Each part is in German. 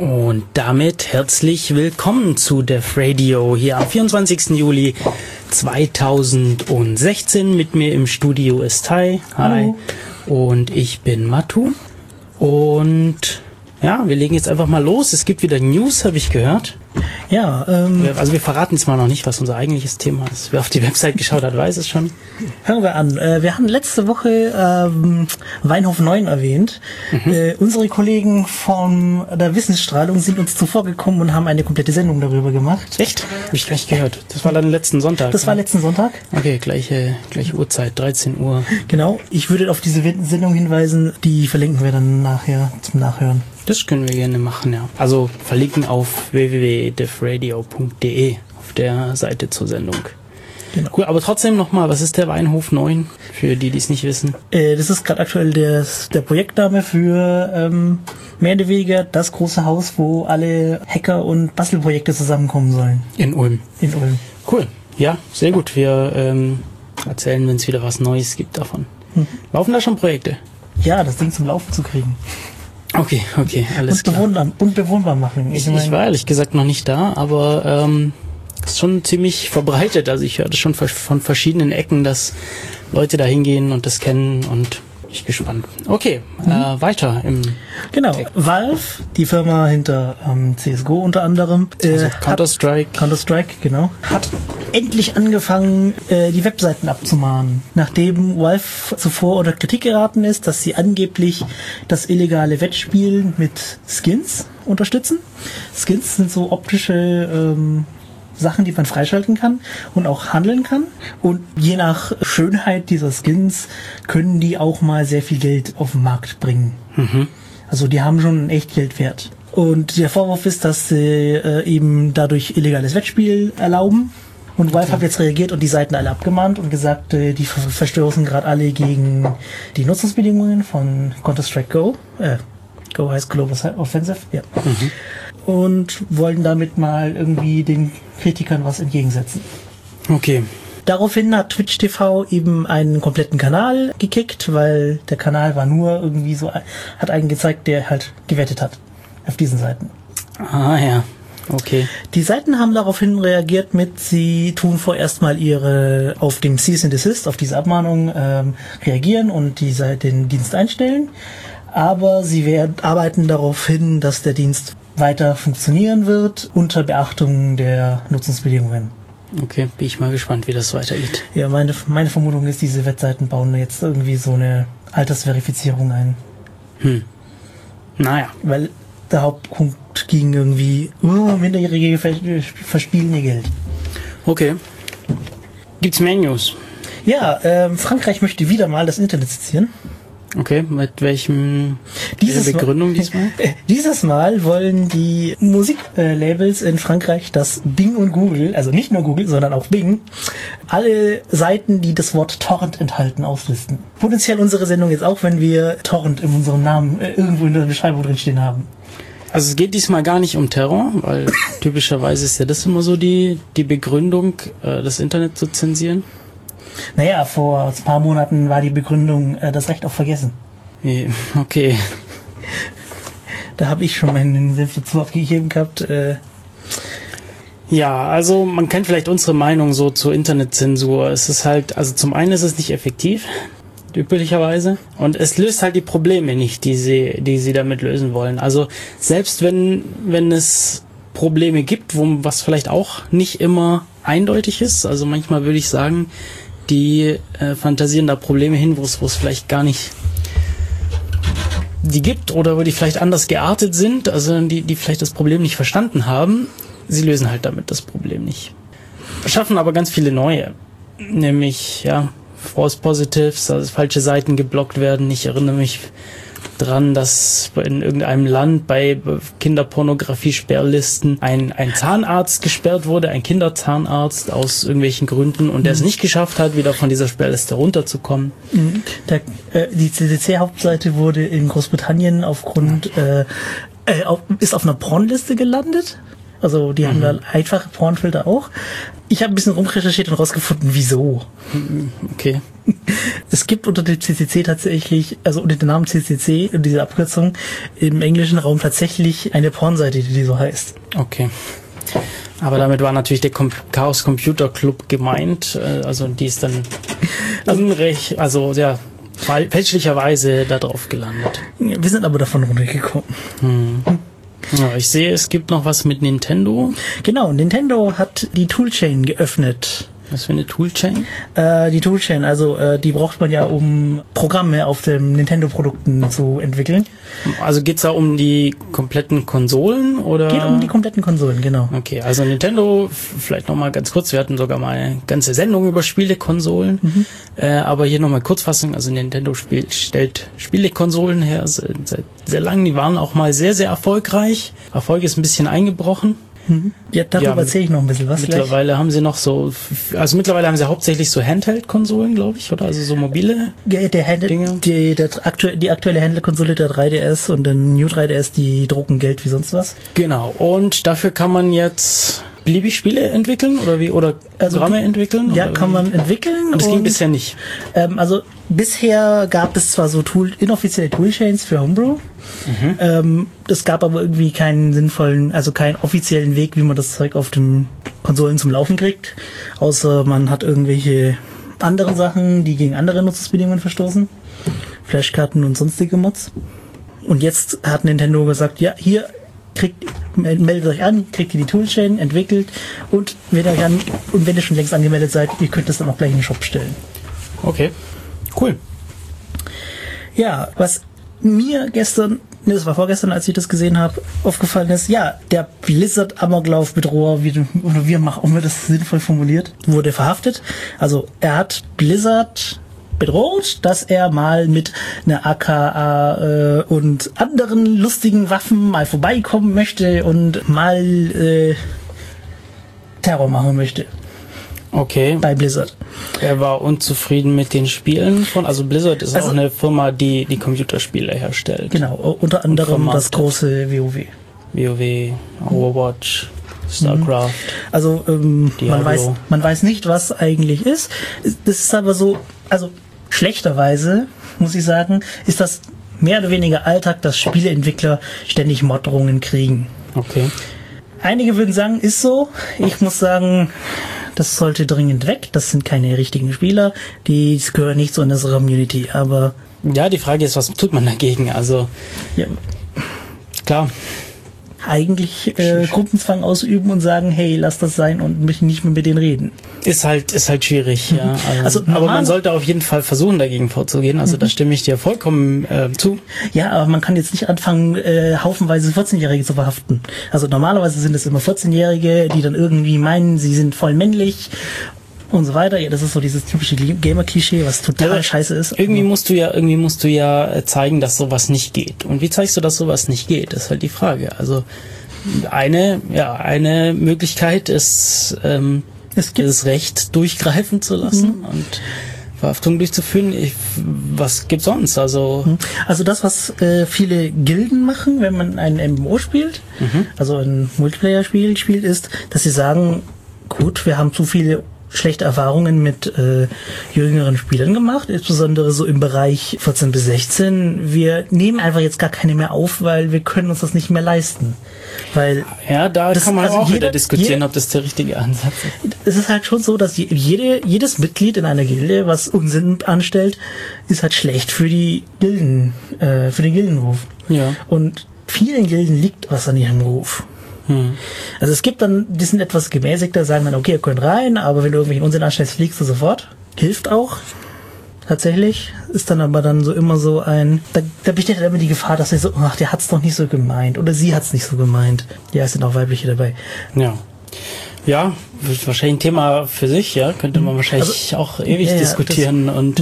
Und damit herzlich willkommen zu Def Radio hier am 24. Juli 2016. Mit mir im Studio ist Tai. Hi. Hallo. Und ich bin Matu. Und ja, wir legen jetzt einfach mal los. Es gibt wieder News, habe ich gehört. Ja, also wir verraten jetzt mal noch nicht, was unser eigentliches Thema ist. Wer auf die Website geschaut hat, weiß es schon. Fangen wir an. Wir haben letzte Woche Weinhof 9 erwähnt. Unsere Kollegen von der Wissensstrahlung sind uns zuvorgekommen und haben eine komplette Sendung darüber gemacht. Echt? Habe ich gleich gehört. Das war dann letzten Sonntag. Das war letzten Sonntag. Okay, gleiche Uhrzeit, 13 Uhr. Genau. Ich würde auf diese Sendung hinweisen. Die verlinken wir dann nachher zum Nachhören. Das können wir gerne machen, ja. Also verlinken auf www.defradio.de auf der Seite zur Sendung. Genau. Cool, aber trotzdem nochmal, was ist der Weinhof 9, für die es nicht wissen? Das ist gerade aktuell der Projektname für mehr oder weniger das große Haus, wo alle Hacker- und Bastelprojekte zusammenkommen sollen. In Ulm. In Ulm. Cool, ja, sehr gut. Wir erzählen, wenn es wieder was Neues gibt davon. Laufen da schon Projekte? Ja, das Ding zum Laufen zu kriegen. Okay, alles klar. Und bewohnbar machen. Ich war ehrlich gesagt noch nicht da, aber ist schon ziemlich verbreitet. Also ich höre das schon von verschiedenen Ecken, dass Leute da hingehen und das kennen und ich bin gespannt. Okay, weiter im Genau, Valve, die Firma hinter CSGO unter anderem, also Counter-Strike, genau, hat endlich angefangen, die Webseiten abzumahnen. Nachdem Valve zuvor unter Kritik geraten ist, dass sie angeblich das illegale Wettspielen mit Skins unterstützen. Skins sind so optische Sachen, die man freischalten kann und auch handeln kann. Und je nach Schönheit dieser Skins können die auch mal sehr viel Geld auf den Markt bringen. Also die haben schon echt Geld wert. Und der Vorwurf ist, dass sie eben dadurch illegales Wettspiel erlauben. Und Valve hat jetzt reagiert und die Seiten alle abgemahnt und gesagt, die verstoßen gerade alle gegen die Nutzungsbedingungen von Counter-Strike Go. Go heißt Global Offensive, ja. Und wollen damit mal irgendwie den Kritikern was entgegensetzen. Okay. Daraufhin hat Twitch TV eben einen kompletten Kanal gekickt, weil der Kanal war nur irgendwie so, hat einen gezeigt, der halt gewettet hat auf diesen Seiten. Ah ja, okay. Die Seiten haben daraufhin reagiert mit, sie tun vorerst mal ihre auf dem Cease and Desist, auf diese Abmahnung reagieren und den Dienst einstellen. Aber sie arbeiten darauf hin, dass der Dienst weiter funktionieren wird, unter Beachtung der Nutzungsbedingungen. Okay, bin ich mal gespannt, wie das weitergeht. Ja, meine Vermutung ist, diese Webseiten bauen jetzt irgendwie so eine Altersverifizierung ein. Naja. Weil der Hauptpunkt ging irgendwie, Minderjährige verspielen ihr Geld. Okay. Gibt's mehr News? Ja, Frankreich möchte wieder mal das Internet sezieren. Okay, mit welchem Begründung diesmal? Dieses Mal wollen die Musiklabels in Frankreich, dass Bing und Google, also nicht nur Google, sondern auch Bing, alle Seiten, die das Wort Torrent enthalten, auflisten. Potenziell unsere Sendung jetzt auch, wenn wir Torrent in unserem Namen irgendwo in der Beschreibung drinstehen haben. Also es geht diesmal gar nicht um Terror, weil typischerweise ist ja das immer so die Begründung, das Internet zu zensieren. Naja, vor ein paar Monaten war die Begründung das Recht auf Vergessen. Okay. Da habe ich schon meinen Senf dazu abgegeben gehabt. Ja, also man kennt vielleicht unsere Meinung so zur Internetzensur. Es ist halt, also zum einen ist es nicht effektiv, üblicherweise, und es löst halt die Probleme nicht, die sie damit lösen wollen. Also selbst wenn es Probleme gibt, was vielleicht auch nicht immer eindeutig ist, also manchmal würde ich sagen, die fantasieren da Probleme hin, wo es vielleicht gar nicht die gibt oder wo die vielleicht anders geartet sind, also die vielleicht das Problem nicht verstanden haben. Sie lösen halt damit das Problem nicht. Schaffen aber ganz viele neue. Nämlich, ja, False Positives, also falsche Seiten geblockt werden. Ich erinnere mich dran, dass in irgendeinem Land bei Kinderpornografie-Sperrlisten ein Zahnarzt gesperrt wurde, ein Kinderzahnarzt aus irgendwelchen Gründen, und der es nicht geschafft hat, wieder von dieser Sperrliste runterzukommen. Die CDC-Hauptseite wurde in Großbritannien ist auf einer Pornliste gelandet. Also die haben da einfache Pornfilter auch. Ich habe ein bisschen rumrecherchiert und rausgefunden, wieso. Okay. Es gibt unter dem CCC tatsächlich, also unter dem Namen CCC und dieser Abkürzung im englischen Raum tatsächlich eine Pornseite, die so heißt. Okay. Aber damit war natürlich der Chaos Computer Club gemeint, also die ist dann fälschlicherweise da drauf gelandet. Wir sind aber davon runtergekommen. Ja, ich sehe, es gibt noch was mit Nintendo. Genau, Nintendo hat die Toolchain geöffnet. Was für eine Toolchain? Die Toolchain, also die braucht man ja, um Programme auf den Nintendo-Produkten zu entwickeln. Also geht's da um die kompletten Konsolen oder? Geht um die kompletten Konsolen, genau. Okay, also Nintendo, vielleicht nochmal ganz kurz, wir hatten sogar mal eine ganze Sendung über Spielekonsolen, aber hier nochmal Kurzfassung, also Nintendo stellt Spielekonsolen her seit sehr lang, die waren auch mal sehr, sehr erfolgreich. Erfolg ist ein bisschen eingebrochen. Ja, darüber erzähle ich noch ein bisschen was. Mittlerweile haben sie noch so, also mittlerweile haben sie hauptsächlich so Handheld-Konsolen, glaube ich, oder? Also so mobile Dinge. Die aktuelle Handheld-Konsole, der 3DS und der New 3DS, die drucken Geld wie sonst was. Genau, und dafür kann man jetzt beliebig Spiele entwickeln oder Programme entwickeln? Ja, oder kann man entwickeln. Das ging bisher nicht. Also bisher gab es zwar so inoffizielle Toolchains für Homebrew. Es gab aber irgendwie keinen sinnvollen, also keinen offiziellen Weg, wie man das Zeug auf den Konsolen zum Laufen kriegt. Außer man hat irgendwelche anderen Sachen, die gegen andere Nutzungsbedingungen verstoßen. Flashkarten und sonstige Mods. Und jetzt hat Nintendo gesagt, ja, hier meldet euch an, kriegt ihr die Toolchain, entwickelt und wenn ihr schon längst angemeldet seid, ihr könnt das dann auch gleich in den Shop stellen. Okay, cool. Ja, was mir das war vorgestern, als ich das gesehen habe, aufgefallen ist, ja, der Blizzard-Amoklauf-Bedroher, wie man das sinnvoll formuliert, wurde verhaftet. Also er hat Blizzard bedroht, dass er mal mit einer AKA und anderen lustigen Waffen mal vorbeikommen möchte und mal Terror machen möchte. Okay. Bei Blizzard. Er war unzufrieden mit den Spielen also Blizzard ist auch eine Firma, die Computerspiele herstellt. Genau, unter anderem das große WoW. WoW, Overwatch, StarCraft. Also man weiß nicht, was eigentlich ist. Das ist aber so, also schlechterweise, muss ich sagen, ist das mehr oder weniger Alltag, dass Spieleentwickler ständig Morddrohungen kriegen. Okay. Einige würden sagen, ist so. Ich muss sagen, das sollte dringend weg. Das sind keine richtigen Spieler. Die gehören nicht zu unserer Community. Aber ja, die Frage ist, was tut man dagegen? Also ja, klar. Eigentlich Gruppenzwang ausüben und sagen, hey, lass das sein und nicht mehr mit denen reden. Ist halt schwierig, ja. Aber man sollte auf jeden Fall versuchen, dagegen vorzugehen. Also da stimme ich dir vollkommen zu. Ja, aber man kann jetzt nicht anfangen, haufenweise 14-Jährige zu verhaften. Also normalerweise sind es immer 14-Jährige, die dann irgendwie meinen, sie sind voll männlich und so weiter. Ja, das ist so dieses typische Gamer-Klischee, was total scheiße ist. Irgendwie musst du ja zeigen, dass sowas nicht geht. Und wie zeigst du, dass sowas nicht geht? Das ist halt die Frage. Also eine Möglichkeit ist, das Recht durchgreifen zu lassen und Verhaftung durchzuführen. Was gibt's sonst? Also das, was viele Gilden machen, wenn man ein MMO spielt, also ein Multiplayer-Spiel spielt, ist, dass sie sagen, gut, wir haben zu viele schlechte Erfahrungen mit jüngeren Spielern gemacht, insbesondere so im Bereich 14 bis 16. Wir nehmen einfach jetzt gar keine mehr auf, weil wir können uns das nicht mehr leisten. Weil ja, da kann man auch wieder diskutieren, ob das der richtige Ansatz ist. Es ist halt schon so, dass jedes Mitglied in einer Gilde, was Unsinn anstellt, ist halt schlecht für die Gilden, für den Gildenruf. Ja. Und vielen Gilden liegt was an ihrem Ruf. Also es gibt dann, die sind etwas gemäßigter, sagen dann, okay, ihr könnt rein, aber wenn du irgendwelchen Unsinn anstellst, fliegst du sofort. Hilft auch. Tatsächlich. Ist dann aber dann so immer so da besteht halt immer die Gefahr, dass er so, ach, der hat's doch nicht so gemeint. Oder sie hat's nicht so gemeint. Ja, es sind auch weibliche dabei. Ja. Ja, wahrscheinlich ein Thema für sich, ja, könnte man wahrscheinlich auch ewig diskutieren und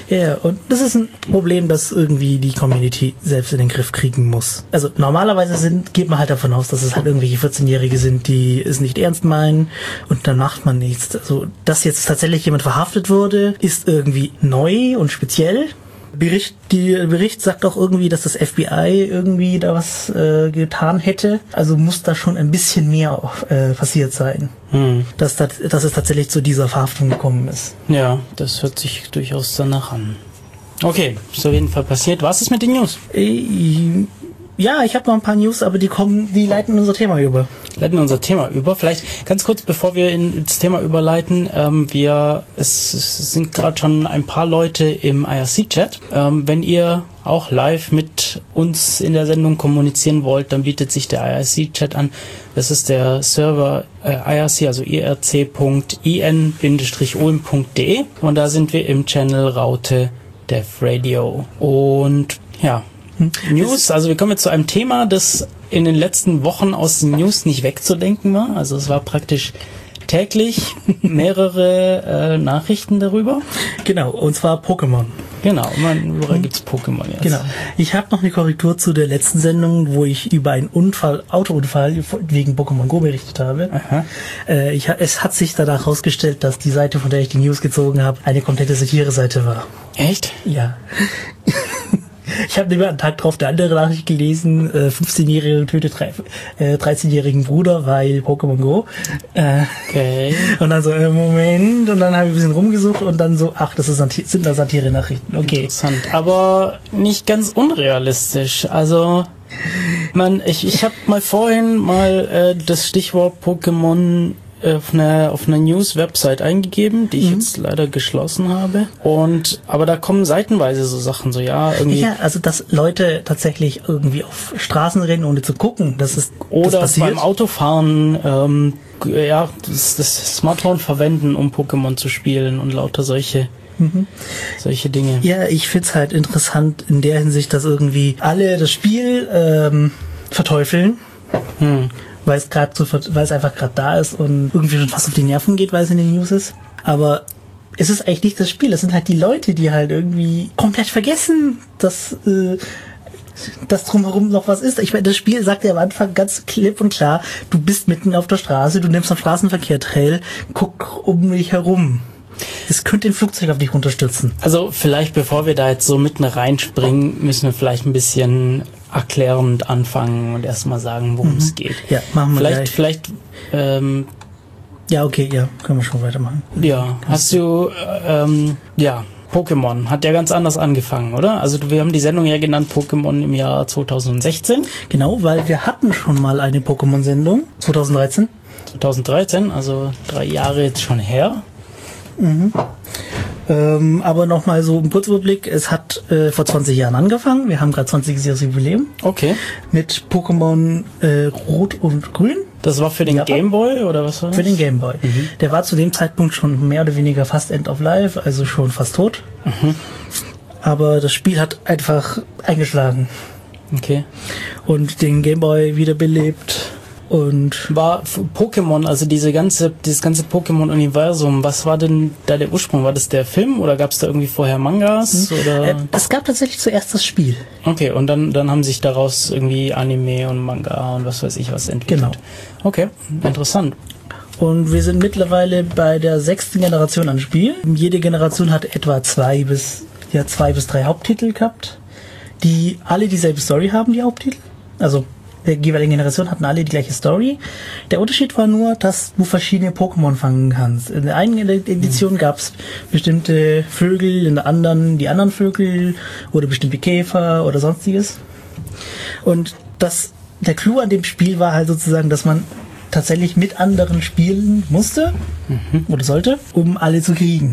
das ist ein Problem, das irgendwie die Community selbst in den Griff kriegen muss. Also normalerweise geht man halt davon aus, dass es halt irgendwelche 14-Jährige sind, die es nicht ernst meinen und dann macht man nichts. Also, dass jetzt tatsächlich jemand verhaftet wurde, ist irgendwie neu und speziell. Der Bericht sagt auch irgendwie, dass das FBI irgendwie da was getan hätte. Also muss da schon ein bisschen mehr passiert sein. Dass es tatsächlich zu dieser Verhaftung gekommen ist. Ja, das hört sich durchaus danach an. Okay, ist auf jeden Fall passiert. Was ist mit den News? Ja, ich habe noch ein paar News, aber die leiten unser Thema über. Vielleicht ganz kurz, bevor wir ins Thema überleiten, es sind gerade schon ein paar Leute im IRC-Chat. Wenn ihr auch live mit uns in der Sendung kommunizieren wollt, dann bietet sich der IRC-Chat an. Das ist der Server IRC, also irc.in-ulm.de, und da sind wir im Channel Raute Dev Radio. Und ja, News, also wir kommen jetzt zu einem Thema, das in den letzten Wochen aus den News nicht wegzudenken war. Also es war praktisch täglich mehrere Nachrichten darüber. Genau, und zwar Pokémon. Genau, überall gibt's Pokémon jetzt. Genau. Ich habe noch eine Korrektur zu der letzten Sendung, wo ich über einen Autounfall wegen Pokémon Go berichtet habe. Aha. Es hat sich danach herausgestellt, dass die Seite, von der ich die News gezogen habe, eine komplette Satire-Seite war. Echt? Ja. Ich habe lieber einen Tag drauf eine andere Nachricht gelesen, 15-Jährige tötet 13-jährigen Bruder, weil Pokémon Go. Okay. Und dann so, Moment, und dann habe ich ein bisschen rumgesucht und dann so, ach, sind da Satire-Nachrichten. Okay. Interessant, aber nicht ganz unrealistisch. Also, ich habe vorhin das Stichwort Pokémon auf einer News-Website eingegeben, die ich jetzt leider geschlossen habe. Aber da kommen seitenweise so Sachen, so irgendwie. Ja, also dass Leute tatsächlich irgendwie auf Straßen rennen, ohne zu gucken, das passiert. Beim Autofahren, das Smartphone verwenden, um Pokémon zu spielen und lauter solche Dinge. Ja, ich find's halt interessant in der Hinsicht, dass irgendwie alle das Spiel verteufeln. Weil es einfach gerade da ist und irgendwie schon fast auf die Nerven geht, weil es in den News ist. Aber es ist eigentlich nicht das Spiel, es sind halt die Leute, die halt irgendwie komplett vergessen, dass drumherum noch was ist. Ich meine, das Spiel sagt ja am Anfang ganz klipp und klar, du bist mitten auf der Straße, du nimmst am Straßenverkehr teil, guck um dich herum. Es könnte ein Flugzeug auf dich unterstützen. Also vielleicht, bevor wir da jetzt so mitten reinspringen, müssen wir vielleicht ein bisschen erklärend anfangen und erstmal sagen, worum es geht. Ja, machen wir gleich. Vielleicht, ja, okay, ja, können wir schon weitermachen. Ja, hast du, Pokémon hat ja ganz anders angefangen, oder? Also wir haben die Sendung ja genannt Pokémon im Jahr 2016. Genau, weil wir hatten schon mal eine Pokémon-Sendung, 2013. 2013, also 3 Jahre jetzt schon her. Aber nochmal so ein Kurzüberblick. Es hat vor 20 Jahren angefangen. Wir haben gerade 20-jähriges Jubiläum. Okay. Mit Pokémon Rot und Grün. Das war für den Game Boy oder was war das? Für den Game Boy. Der war zu dem Zeitpunkt schon mehr oder weniger fast End of Life, also schon fast tot. Aber das Spiel hat einfach eingeschlagen. Okay. Und den Game Boy wiederbelebt. Und war Pokémon, also dieses ganze Pokémon-Universum, was war denn da der Ursprung? War das der Film oder gab es da irgendwie vorher Mangas? Oder? Es gab tatsächlich zuerst das Spiel. Okay, und dann haben sich daraus irgendwie Anime und Manga und was weiß ich was entwickelt. Genau. Okay, interessant. Und wir sind mittlerweile bei der 6. Generation an Spiel. Jede Generation hat etwa 2 bis 3 Haupttitel gehabt, die alle dieselbe Story haben, die Haupttitel. Also der jeweiligen Generation hatten alle die gleiche Story. Der Unterschied war nur, dass du verschiedene Pokémon fangen kannst. In der einen Edition gab es bestimmte Vögel, in der anderen die anderen Vögel oder bestimmte Käfer oder sonstiges. Und der Clou an dem Spiel war halt sozusagen, dass man tatsächlich mit anderen spielen musste oder sollte, um alle zu kriegen.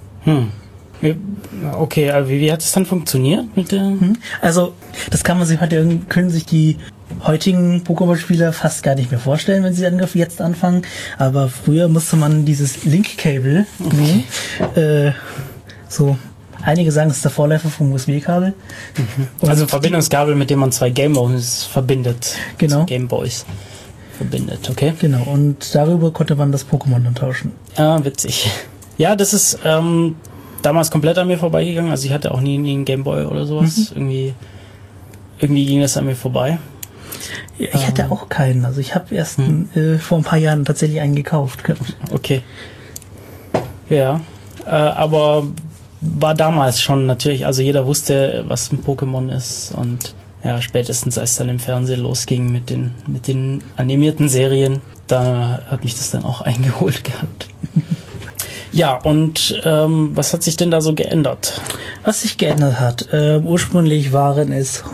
Okay, aber wie hat es dann funktioniert mit der? Also, das können sich die heutigen Pokémon-Spieler fast gar nicht mehr vorstellen, wenn sie jetzt anfangen. Aber früher musste man dieses Link-Cable nehmen. So, einige sagen, es ist der Vorläufer vom USB-Kabel. Also ein Verbindungskabel, mit dem man 2 Gameboys verbindet. Genau. Gameboys verbindet, okay. Genau, und darüber konnte man das Pokémon dann tauschen. Ah, witzig. Ja, das ist damals komplett an mir vorbeigegangen. Also ich hatte auch nie einen Gameboy oder sowas. Irgendwie ging das an mir vorbei. Ich hatte auch keinen. Also ich habe erst vor ein paar Jahren tatsächlich einen gekauft. Okay. Ja, aber war damals schon natürlich, also jeder wusste, was ein Pokémon ist und ja, spätestens als dann im Fernsehen losging mit den animierten Serien, da hat mich das dann auch eingeholt gehabt. Ja, und was hat sich denn da so geändert? Was sich geändert hat, ursprünglich waren es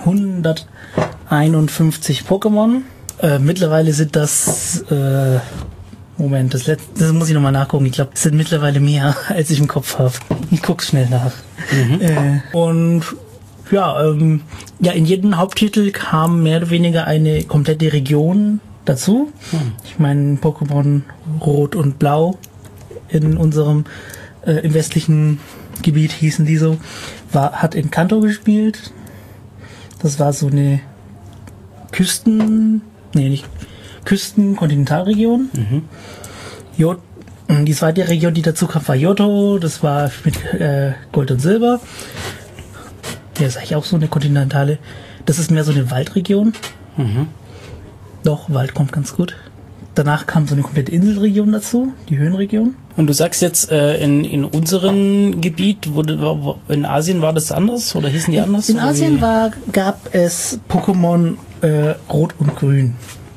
151 Pokémon. Mittlerweile sind das, Moment, das muss ich nochmal nachgucken. Ich glaube, es sind mittlerweile mehr, als ich im Kopf habe. Ich guck's schnell nach. Und ja, in jedem Haupttitel kam mehr oder weniger eine komplette Region dazu. Ich meine, Pokémon Rot und Blau in unserem im westlichen Gebiet hießen die so, hat in Kanto gespielt. Das war so eine Küsten-Kontinentalregion. Die zweite Region, die dazu kam, war Johto. Das war mit Gold und Silber. Der ist eigentlich auch so eine kontinentale. Das ist mehr so eine Waldregion. Doch, Wald kommt ganz gut. Danach kam so eine komplette Inselregion dazu, die Höhenregion. Und du sagst jetzt, in unserem Gebiet, in Asien war das anders oder hießen die anders? In Asien gab es Pokémon Rot und Grün.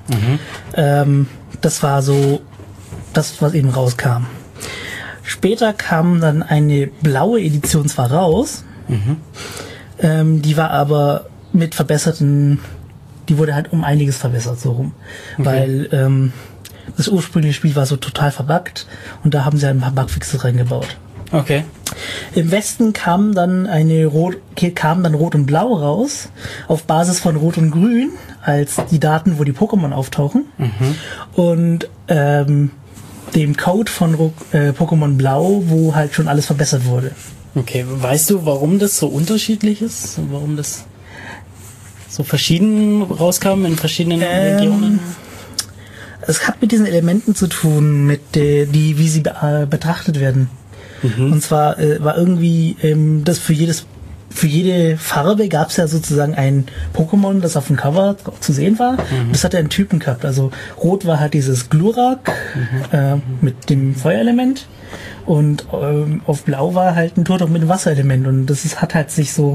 Das war so das, was eben rauskam. Später kam dann eine blaue Edition zwar raus, die war aber mit die wurde halt um einiges verbessert, so rum. Okay. Weil das ursprüngliche Spiel war so total verbuggt und da haben sie ein paar Bugfixes reingebaut. Okay. Im Westen kam dann Rot und Blau raus, auf Basis von Rot und Grün, als die Daten, wo die Pokémon auftauchen. Und dem Code von Pokémon Blau, wo halt schon alles verbessert wurde. Okay, weißt du, warum das so unterschiedlich ist? Warum das so verschieden rauskam in verschiedenen Regionen? Es hat mit diesen Elementen zu tun, wie sie betrachtet werden. Und zwar war irgendwie das für jede Farbe gab es ja sozusagen ein Pokémon, das auf dem Cover zu sehen war. Das hatte einen Typen gehabt. Also Rot war halt dieses Glurak mit dem Feuerelement und auf Blau war halt ein Turtok mit dem Wasserelement. Und das hat halt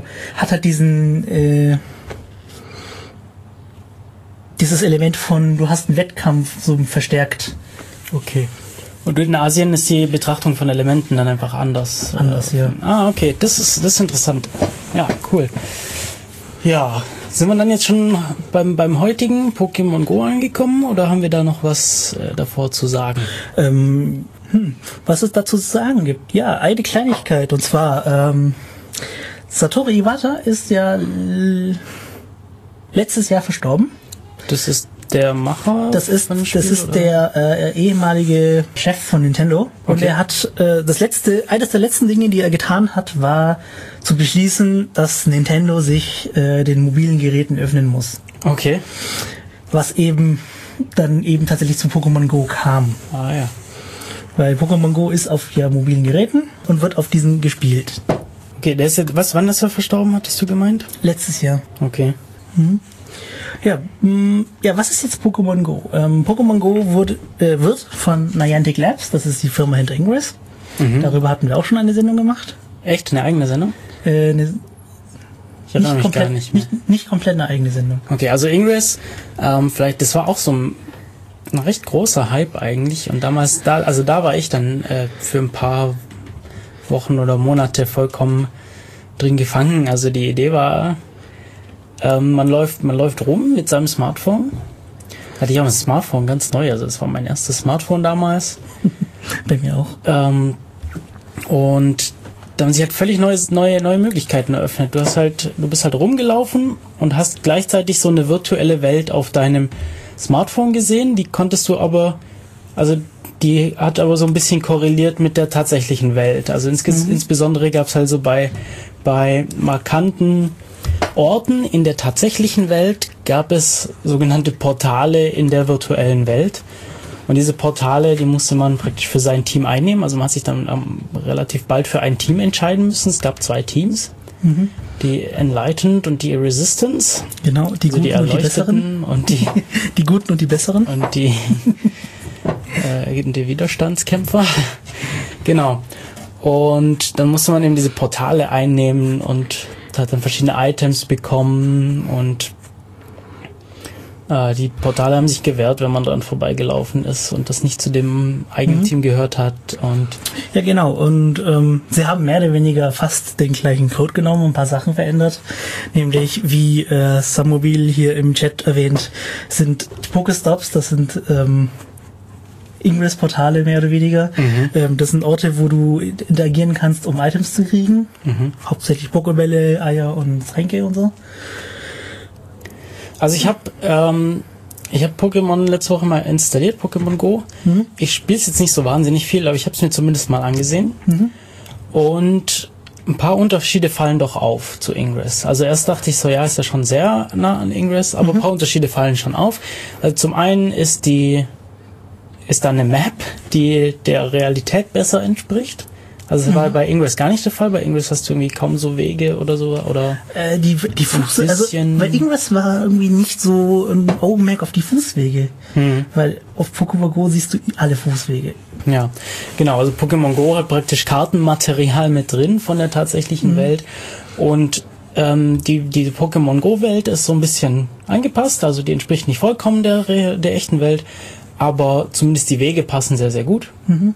dieses Element von, du hast einen Wettkampf so verstärkt. Okay. Und in Asien ist die Betrachtung von Elementen dann einfach anders. Ja. Okay, das ist interessant. Ja, cool. Ja, sind wir dann jetzt schon beim heutigen Pokémon Go angekommen oder haben wir da noch was davor zu sagen? Was es dazu zu sagen gibt? Ja, eine Kleinigkeit, und zwar Satoru Iwata ist ja letztes Jahr verstorben. Das ist der Macher? Das ist der ehemalige Chef von Nintendo. Und er hat eines der letzten Dinge, die er getan hat, war zu beschließen, dass Nintendo sich den mobilen Geräten öffnen muss. Okay. Was dann tatsächlich zu Pokémon Go kam. Ah ja. Weil Pokémon Go ist auf mobilen Geräten und wird auf diesen gespielt. Okay, der ist jetzt, wann ist er verstorben, hattest du gemeint? Letztes Jahr. Okay. Ja, was ist jetzt Pokémon Go? Pokémon Go wird von Niantic Labs, das ist die Firma hinter Ingress. Darüber hatten wir auch schon eine Sendung gemacht. Echt? Eine eigene Sendung? Ich erinnere mich gar nicht mehr. Nicht komplett eine eigene Sendung. Okay, also Ingress, vielleicht, das war auch so ein recht großer Hype eigentlich. Und damals, da war ich dann für ein paar Wochen oder Monate vollkommen drin gefangen. Also die Idee war, man läuft rum mit seinem Smartphone. Hatte ich auch ein Smartphone, ganz neu, also das war mein erstes Smartphone damals. Bei mir auch. Und da haben sich halt völlig neue Möglichkeiten eröffnet. Du bist halt rumgelaufen und hast gleichzeitig so eine virtuelle Welt auf deinem Smartphone gesehen. Die konntest du aber, also die hat aber so ein bisschen korreliert mit der tatsächlichen Welt. Also insbesondere gab es halt so bei markanten Orten in der tatsächlichen Welt gab es sogenannte Portale in der virtuellen Welt. Und diese Portale, die musste man praktisch für sein Team einnehmen. Also man hat sich dann relativ bald für ein Team entscheiden müssen. Es gab 2 Teams. Die Enlightened und die Resistance. Genau, die Guten und die Besseren. Und die Guten und die Besseren. Und die Widerstandskämpfer. Genau. Und dann musste man eben diese Portale einnehmen und hat dann verschiedene Items bekommen und die Portale haben sich gewehrt, wenn man dran vorbeigelaufen ist und das nicht zu dem eigenen Team gehört hat. Und ja, genau. Und sie haben mehr oder weniger fast den gleichen Code genommen und ein paar Sachen verändert. Nämlich, wie Samobil hier im Chat erwähnt, sind Pokestops, das sind Ingress-Portale mehr oder weniger. Das sind Orte, wo du interagieren kannst, um Items zu kriegen. Hauptsächlich Pokébälle, Eier und Tränke und so. Also ich habe Pokémon letzte Woche mal installiert, Pokémon Go. Ich spiele es jetzt nicht so wahnsinnig viel, aber ich habe es mir zumindest mal angesehen. Und ein paar Unterschiede fallen doch auf zu Ingress. Also erst dachte ich so, ja, ist ja schon sehr nah an Ingress, aber ein paar Unterschiede fallen schon auf. Also zum einen ist da eine Map, die der Realität besser entspricht. Also das war bei Ingress gar nicht der Fall. Bei Ingress hast du irgendwie kaum so Wege oder so, oder die Fuß, also bei Ingress war irgendwie nicht so ein Augenmerk auf die Fußwege, weil auf Pokémon Go siehst du alle Fußwege. Ja, genau. Also Pokémon Go hat praktisch Kartenmaterial mit drin von der tatsächlichen Welt und die Pokémon Go Welt ist so ein bisschen angepasst, also die entspricht nicht vollkommen der echten Welt, aber zumindest die Wege passen sehr, sehr gut.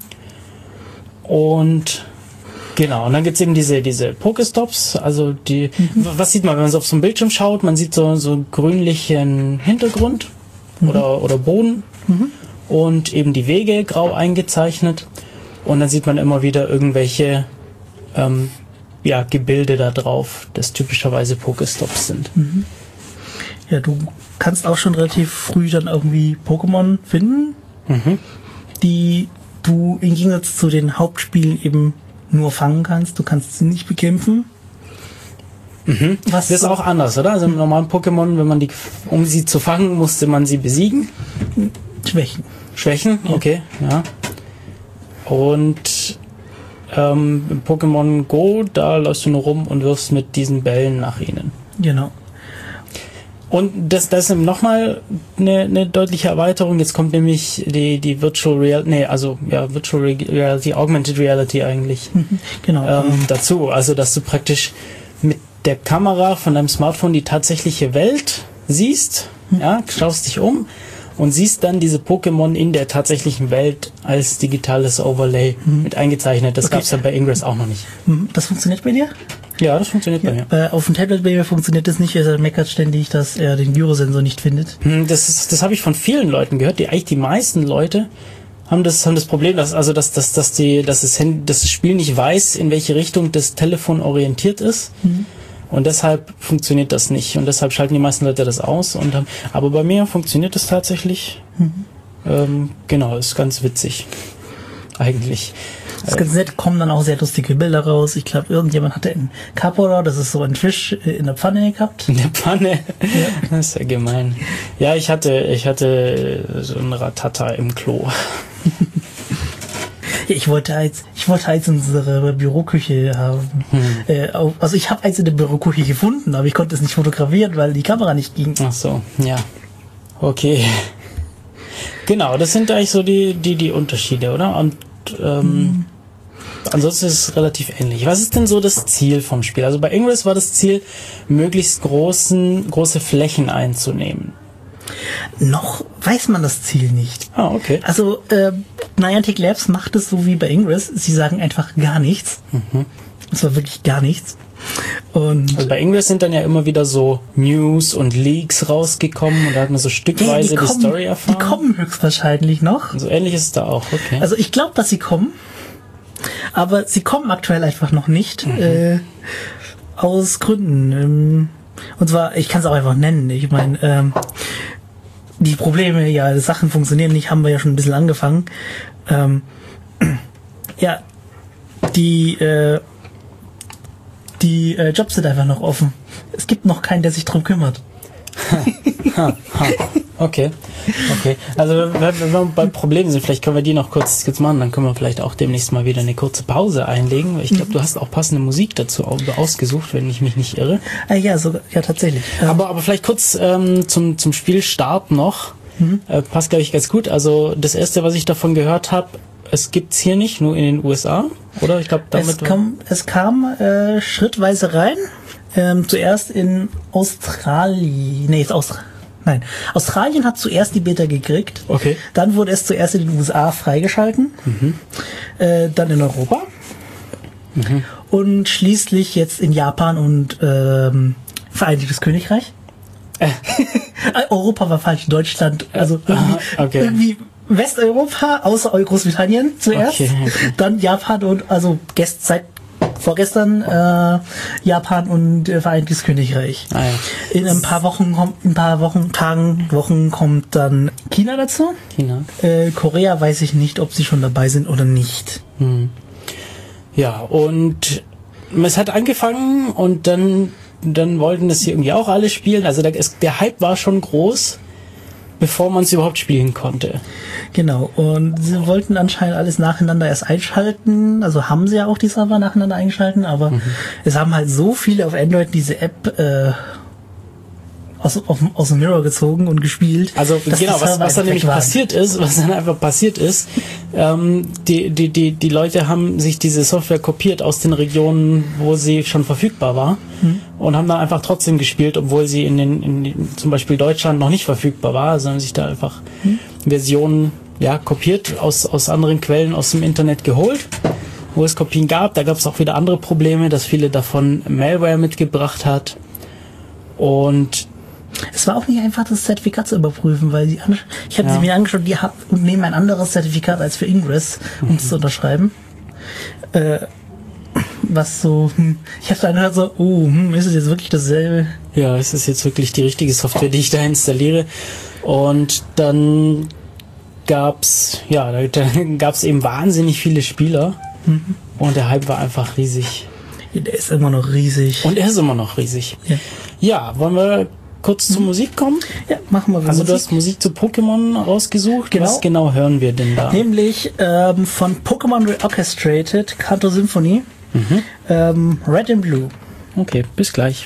Und genau, und dann gibt's eben diese Pokestops, also was sieht man, wenn man so auf so einen Bildschirm schaut? Man sieht so einen grünlichen Hintergrund oder Boden und eben die Wege grau eingezeichnet und dann sieht man immer wieder irgendwelche Gebilde da drauf, das typischerweise Pokestops sind. Ja, du kannst auch schon relativ früh dann irgendwie Pokémon finden, die du im Gegensatz zu den Hauptspielen eben nur fangen kannst. Du kannst sie nicht bekämpfen. Das ist auch anders, oder? Also im normalen Pokémon, um sie zu fangen, musste man sie besiegen. Schwächen? Ja. Okay, ja. Und im Pokémon Go, da läufst du nur rum und wirfst mit diesen Bällen nach ihnen. Genau. Und das ist nochmal eine deutliche Erweiterung. Jetzt kommt nämlich die Virtual Reality, Augmented Reality eigentlich Genau. dazu. Also, dass du praktisch mit der Kamera von deinem Smartphone die tatsächliche Welt siehst, schaust dich um und siehst dann diese Pokémon in der tatsächlichen Welt als digitales Overlay mit eingezeichnet. Das gab's ja bei Ingress auch noch nicht. Das funktioniert bei dir? Ja, das funktioniert bei mir. Auf dem Tablet bei mir funktioniert das nicht. Er meckert ständig, dass er den Gyrosensor nicht findet. Das habe ich von vielen Leuten gehört. Die meisten Leute haben das Problem, dass das Spiel nicht weiß, in welche Richtung das Telefon orientiert ist. Und deshalb funktioniert das nicht. Und deshalb schalten die meisten Leute das aus. Aber bei mir funktioniert das tatsächlich. Genau, ist ganz witzig. Eigentlich. Das ist ganz nett, kommen dann auch sehr lustige Bilder raus. Ich glaube, irgendjemand hatte einen Carpora, das ist so ein Fisch, in der Pfanne gehabt. In der Pfanne? Ja. Das ist ja gemein. Ja, ich hatte so einen Ratata im Klo. Ja, ich wollte eins unsere Büroküche haben. Also ich habe eins in der Büroküche gefunden, aber ich konnte es nicht fotografieren, weil die Kamera nicht ging. Ach so, ja. Okay. Genau, das sind eigentlich so die Unterschiede, oder? Und ansonsten ist es relativ ähnlich. Was ist denn so das Ziel vom Spiel? Also bei Ingress war das Ziel, möglichst große Flächen einzunehmen. Noch weiß man das Ziel nicht. Ah, okay. Also Niantic Labs macht es so wie bei Ingress. Sie sagen einfach gar nichts. Das war wirklich gar nichts. Und also bei Ingress sind dann ja immer wieder so News und Leaks rausgekommen und da hat man so stückweise die Story erfahren. Die kommen höchstwahrscheinlich noch. So ähnlich ist es da auch, okay. Also ich glaube, dass sie kommen, aber sie kommen aktuell einfach noch nicht, aus Gründen. Und zwar, ich kann es auch einfach nennen, ich meine, die Probleme, Sachen funktionieren nicht, haben wir ja schon ein bisschen angefangen. Die Jobs sind einfach noch offen. Es gibt noch keinen, der sich drum kümmert. Okay. Also wenn wir bei Problemen sind, vielleicht können wir die noch kurz machen, dann können wir vielleicht auch demnächst mal wieder eine kurze Pause einlegen. Ich glaube, du hast auch passende Musik dazu ausgesucht, wenn ich mich nicht irre. Ja, tatsächlich. Aber vielleicht kurz zum Spielstart noch. Passt, glaube ich, ganz gut. Also das erste, was ich davon gehört habe, es gibt's hier nicht, nur in den USA, oder? Ich glaube, damit es kam schrittweise rein. Zuerst in Australien. Australien hat zuerst die Beta gekriegt. Okay. Dann wurde es zuerst in den USA freigeschalten. Dann in Europa. Und schließlich jetzt in Japan und Vereinigtes Königreich. Europa war falsch, Deutschland. Also irgendwie Westeuropa, außer Großbritannien zuerst. Okay. Dann Japan und seit vorgestern Japan und Vereinigtes Königreich. Ah, ja. In ein paar Wochen kommt dann China dazu. China. Korea weiß ich nicht, ob sie schon dabei sind oder nicht. Ja, und es hat angefangen und dann wollten das hier irgendwie auch alle spielen. Also der Hype war schon groß, bevor man es überhaupt spielen konnte. Genau, und sie wollten anscheinend alles nacheinander erst einschalten. Also haben sie ja auch die Server nacheinander eingeschalten, aber es haben halt so viele auf Android diese App aus dem Mirror gezogen und gespielt. Also genau, was dann nämlich passiert ist, die Leute haben sich diese Software kopiert aus den Regionen, wo sie schon verfügbar war und haben dann einfach trotzdem gespielt, obwohl sie in zum Beispiel Deutschland noch nicht verfügbar war, sondern sich da einfach Versionen kopiert aus anderen Quellen aus dem Internet geholt, wo es Kopien gab. Da gab es auch wieder andere Probleme, dass viele davon Malware mitgebracht hat und es war auch nicht einfach, das Zertifikat zu überprüfen, weil ich habe sie mir angeschaut, die nehmen ein anderes Zertifikat als für Ingress, um es zu unterschreiben. Was so, ich habe da angehört so, ist es jetzt wirklich dasselbe? Ja, es ist jetzt wirklich die richtige Software, die ich da installiere. Und dann gab's eben wahnsinnig viele Spieler und der Hype war einfach riesig. Der ist immer noch riesig. Und er ist immer noch riesig. Ja, wollen wir kurz zur Musik kommen? Ja, machen wir. Also du hast Musik zu Pokémon rausgesucht. Genau. Was genau hören wir denn da? Nämlich von Pokémon Reorchestrated, Kanto Symphony, Red and Blue. Okay, bis gleich.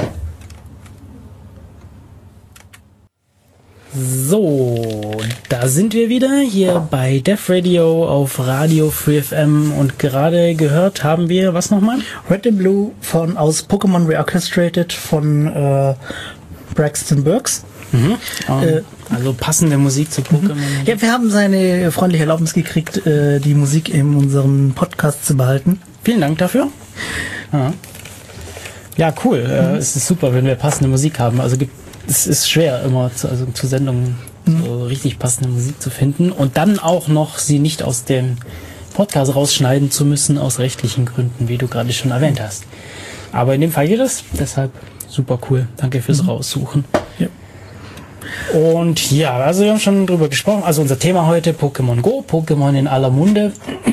So, da sind wir wieder hier bei Def Radio auf Radio Free FM und gerade gehört haben wir, was nochmal? Red and Blue aus Pokémon Reorchestrated von Braxton Burks. Also passende Musik zu Pokémon. Ja, wir haben seine freundliche Erlaubnis gekriegt, die Musik in unserem Podcast zu behalten. Vielen Dank dafür. Ja, cool. Es ist super, wenn wir passende Musik haben. Also es ist schwer immer zu Sendungen so richtig passende Musik zu finden und dann auch noch sie nicht aus dem Podcast rausschneiden zu müssen aus rechtlichen Gründen, wie du gerade schon erwähnt hast. Aber in dem Fall geht es, deshalb super cool. Danke fürs Raussuchen. Ja. Und ja, also wir haben schon drüber gesprochen. Also unser Thema heute Pokémon Go, Pokémon in aller Munde.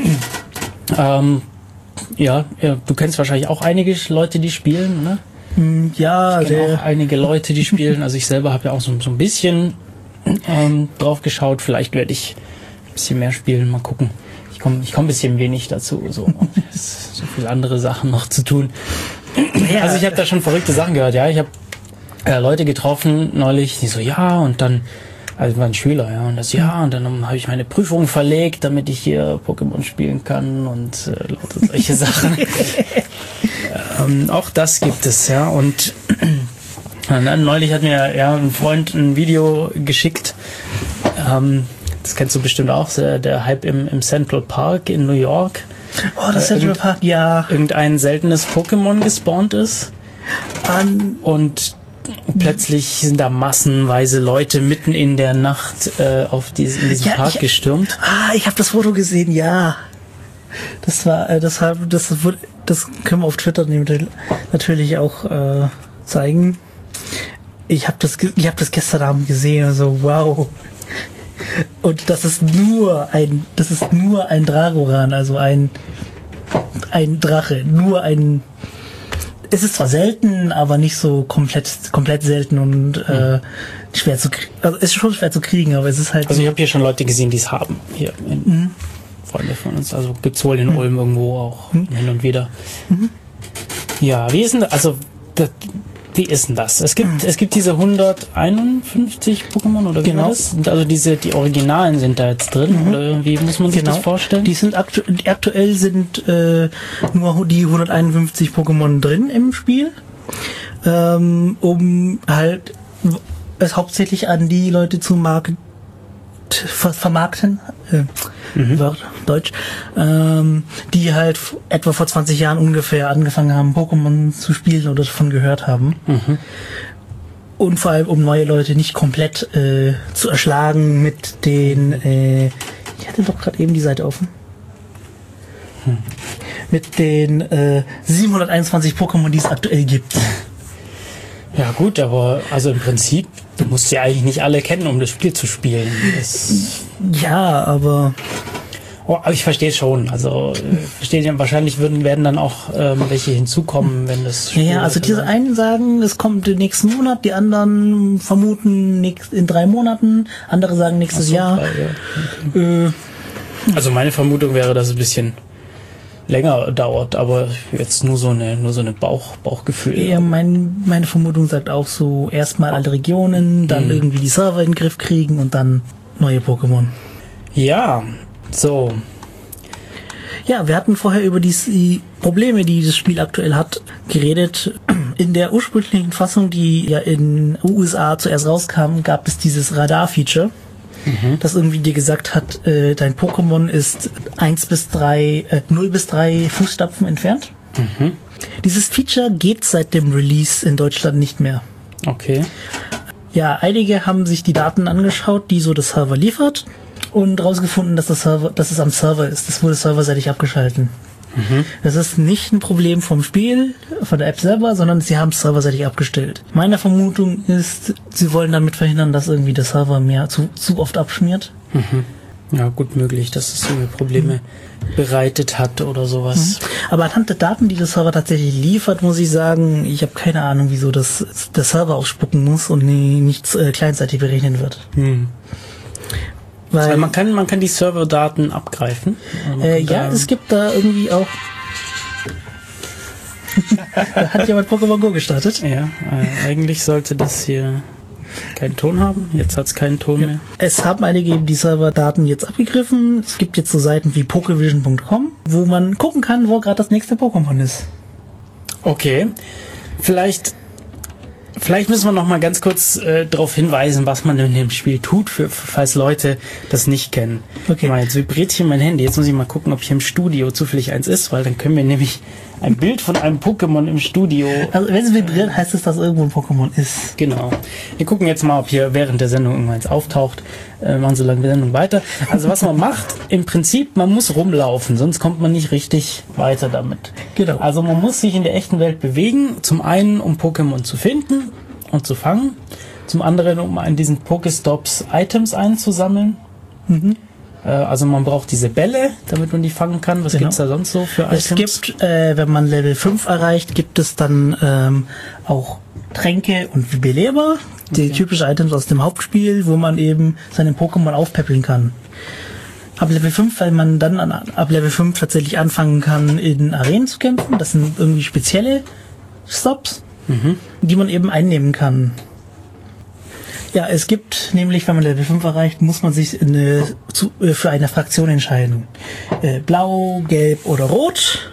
Du kennst wahrscheinlich auch einige Leute, die spielen, ne? Ja, ich kenne auch einige Leute, die spielen. Also ich selber habe ja auch so ein bisschen drauf geschaut. Vielleicht werde ich ein bisschen mehr spielen. Mal gucken. Ich komm ein bisschen wenig dazu. So viele andere Sachen noch zu tun. Ja. Also ich habe da schon verrückte Sachen gehört. Ja, ich habe Leute getroffen neulich, die so, und dann, also waren Schüler, und dann habe ich meine Prüfung verlegt, damit ich hier Pokémon spielen kann und lauter solche Sachen. Auch das gibt es, und dann neulich hat mir ein Freund ein Video geschickt, das kennst du bestimmt auch, der Hype im Central Park in New York. Oh, das Central Park, ja. Irgendein seltenes Pokémon gespawnt ist und plötzlich sind da massenweise Leute mitten in der Nacht in diesem Park gestürmt. Ich habe das Foto gesehen, ja. Das können wir auf Twitter natürlich auch zeigen. Ich habe das gestern Abend gesehen, also wow. Und das ist nur ein Dragoran, also ein Drache, es ist zwar selten, aber nicht so komplett selten und schwer zu kriegen. Also es ist schon schwer zu kriegen, aber es ist halt. Also ich habe hier schon Leute gesehen, die es haben. Hier Freunde von uns. Also gibt's wohl in Ulm irgendwo auch hin und wieder. Ja, wie ist denn das? Also Wie ist denn das? Es gibt diese 151 Pokémon oder wie Genau. war das? Also die Originalen sind da jetzt drin, oder wie muss man sich das vorstellen? Die sind aktuell sind nur die 151 Pokémon drin im Spiel, um halt es hauptsächlich an die Leute zu vermarkten, Deutsch, die halt etwa vor 20 Jahren ungefähr angefangen haben, Pokémon zu spielen oder davon gehört haben. Und vor allem, um neue Leute nicht komplett zu erschlagen mit den, ich hatte doch gerade eben die Seite offen, mit den 721 Pokémon, die es aktuell gibt. Ja gut, aber also im Prinzip, du musst ja eigentlich nicht alle kennen, um das Spiel zu spielen. Ja, aber aber ich verstehe schon. Also wahrscheinlich werden dann auch welche hinzukommen, wenn das Spiel... Ja, also diese einen sagen, es kommt den nächsten Monat, die anderen vermuten in 3 Monaten, andere sagen nächstes Jahr. 3, ja. Okay. Also meine Vermutung wäre, dass es ein bisschen länger dauert, aber jetzt nur so eine Bauchgefühl. Ja, meine Vermutung sagt auch so, erstmal alle Regionen, dann irgendwie die Server in den Griff kriegen und dann neue Pokémon. Ja, so. Ja, wir hatten vorher über die Probleme, die das Spiel aktuell hat, geredet. In der ursprünglichen Fassung, die ja in USA zuerst rauskam, gab es dieses Radar-Feature, das irgendwie dir gesagt hat, dein Pokémon ist 0 bis 3 Fußstapfen entfernt. Dieses Feature geht seit dem Release in Deutschland nicht mehr. Okay. Ja, einige haben sich die Daten angeschaut, die so der Server liefert, und rausgefunden, dass es am Server ist. Das wurde serverseitig abgeschalten. Das ist nicht ein Problem vom Spiel, von der App selber, sondern sie haben es serverseitig abgestellt. Meine Vermutung ist, sie wollen damit verhindern, dass irgendwie der Server mehr zu oft abschmiert. Ja, gut möglich, dass es irgendwie Probleme bereitet hat oder sowas. Aber anhand der Daten, die der Server tatsächlich liefert, muss ich sagen, ich habe keine Ahnung, wieso der Server ausspucken muss und nichts kleinseitig berechnen wird. Weil man kann die Serverdaten abgreifen. Ja, es gibt da irgendwie auch... Da hat jemand Pokémon Go gestartet. Ja, eigentlich sollte das hier keinen Ton haben. Jetzt hat es keinen Ton mehr. Es haben einige die Serverdaten jetzt abgegriffen. Es gibt jetzt so Seiten wie Pokevision.com, wo man gucken kann, wo gerade das nächste Pokémon ist. Okay, vielleicht müssen wir noch mal ganz kurz darauf hinweisen, was man in dem Spiel tut, falls Leute das nicht kennen. Okay. Mal, jetzt vibriert hier mein Handy. Jetzt muss ich mal gucken, ob hier im Studio zufällig eins ist, weil dann können wir nämlich ein Bild von einem Pokémon im Studio... Also wenn es vibriert, heißt es, dass irgendwo ein Pokémon ist. Genau. Wir gucken jetzt mal, ob hier während der Sendung irgendwann auftaucht. Machen so lange die Sendung weiter. Also was man macht, im Prinzip, man muss rumlaufen, sonst kommt man nicht richtig weiter damit. Genau. Also man muss sich in der echten Welt bewegen, zum einen, um Pokémon zu finden und zu fangen, zum anderen, um an diesen Pokestops Items einzusammeln. Also man braucht diese Bälle, damit man die fangen kann. Was gibt's da sonst so für Items? Es gibt, wenn man Level 5 erreicht, gibt es dann auch Tränke und Beleber, die typischen Items aus dem Hauptspiel, wo man eben seine Pokémon aufpäppeln kann. Ab Level 5, weil man dann ab Level 5 tatsächlich anfangen kann, in Arenen zu kämpfen. Das sind irgendwie spezielle Stops, die man eben einnehmen kann. Ja, es gibt nämlich, wenn man Level 5 erreicht, muss man sich für eine Fraktion entscheiden. Blau, Gelb oder Rot.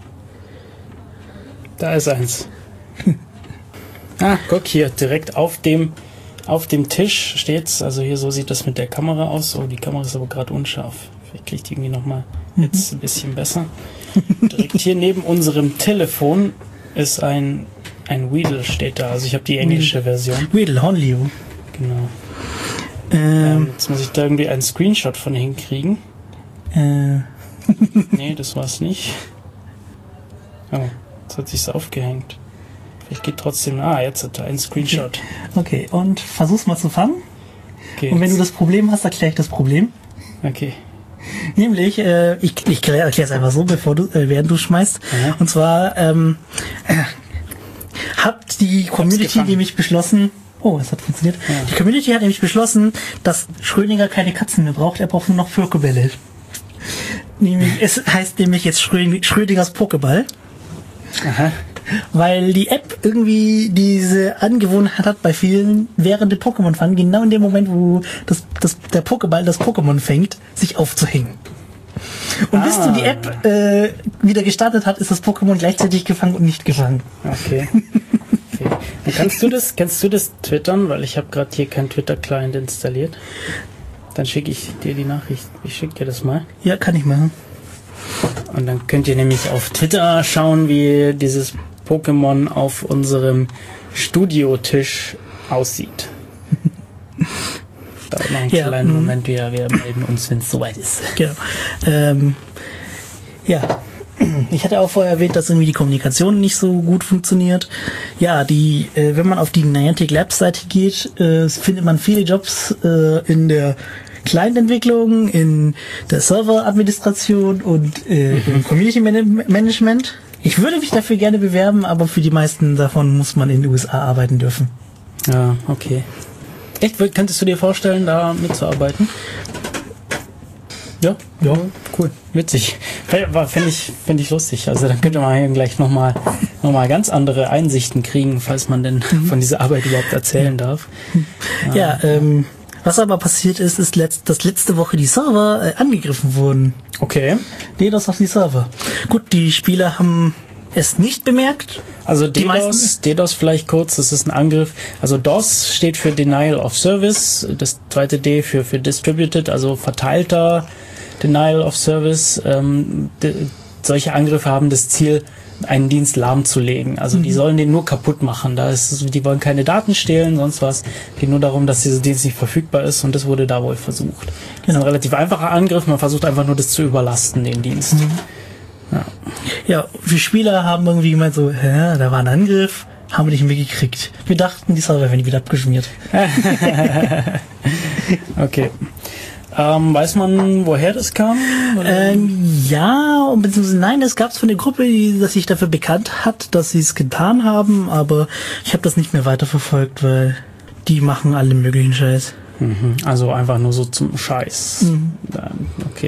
Da ist eins. Guck hier, direkt auf dem Tisch steht's. Also hier, so sieht das mit der Kamera aus. Oh, die Kamera ist aber gerade unscharf. Vielleicht kriege ich die irgendwie nochmal jetzt ein bisschen besser. Direkt hier neben unserem Telefon ist ein Weedle steht da. Also ich habe die englische Version. Weedle, Honliu. Genau. Jetzt muss ich da irgendwie einen Screenshot von hinkriegen. Nee, das war's nicht. Oh, jetzt hat sich's aufgehängt. Vielleicht geht trotzdem... jetzt hat er einen Screenshot. Okay, und versuch's mal zu fangen. Okay, und wenn du das Problem hast, erkläre ich das Problem. Okay. Nämlich, ich erkläre es einfach so, während du schmeißt. Ja. Und zwar hat die Community nämlich beschlossen... Oh, es hat funktioniert. Ja. Die Community hat nämlich beschlossen, dass Schrödinger keine Katzen mehr braucht, er braucht nur noch Pokébälle. Es heißt nämlich jetzt Schrödingers Pokéball. Aha. Weil die App irgendwie diese Angewohnheit hat bei vielen, während dem Pokémon fangen, genau in dem Moment, wo der Pokéball das Pokémon fängt, sich aufzuhängen. Und bis du die App wieder gestartet hat, ist das Pokémon gleichzeitig gefangen und nicht gefangen. Okay. Kannst du das twittern? Weil ich habe gerade hier keinen Twitter-Client installiert. Dann schicke ich dir die Nachricht. Ich schicke dir das mal. Ja, kann ich machen. Und dann könnt ihr nämlich auf Twitter schauen, wie dieses Pokémon auf unserem Studiotisch aussieht. Dauert noch einen kleinen Moment, wir melden uns, wenn es soweit ist. Genau. Ja. Ich hatte auch vorher erwähnt, dass irgendwie die Kommunikation nicht so gut funktioniert. Ja, wenn man auf die Niantic Labs Seite geht, findet man viele Jobs in der Client-Entwicklung, in der Server-Administration und im Community-Management. Ich würde mich dafür gerne bewerben, aber für die meisten davon muss man in den USA arbeiten dürfen. Ja, okay. Echt? Könntest du dir vorstellen, da mitzuarbeiten? Ja, cool, witzig. Fände ich lustig. Also dann könnte man hier gleich noch mal ganz andere Einsichten kriegen, falls man denn von dieser Arbeit überhaupt erzählen darf. Ja, was aber passiert ist, dass letzte Woche die Server angegriffen wurden. Okay. DDoS auf die Server. Gut, die Spieler haben es nicht bemerkt. Also DDoS vielleicht kurz, das ist ein Angriff. Also DOS steht für Denial of Service, das zweite D für Distributed, also verteilter Denial of Service. Solche Angriffe haben das Ziel, einen Dienst lahmzulegen. Also die sollen den nur kaputt machen. Die wollen keine Daten stehlen, sonst was. Geht nur darum, dass dieser Dienst nicht verfügbar ist, und das wurde da wohl versucht. Das ist ein relativ einfacher Angriff, man versucht einfach nur das zu überlasten, den Dienst. Ja, wir Spieler haben irgendwie gemeint so, da war ein Angriff, haben wir nicht mitgekriegt. Wir dachten, die Server werden wieder abgeschmiert. Okay. Weiß man, woher das kam? Ja, beziehungsweise nein, es gab es von der Gruppe, die sich dafür bekannt hat, dass sie es getan haben, aber ich habe das nicht mehr weiterverfolgt, weil die machen alle möglichen Scheiß. Also einfach nur so zum Scheiß. Okay.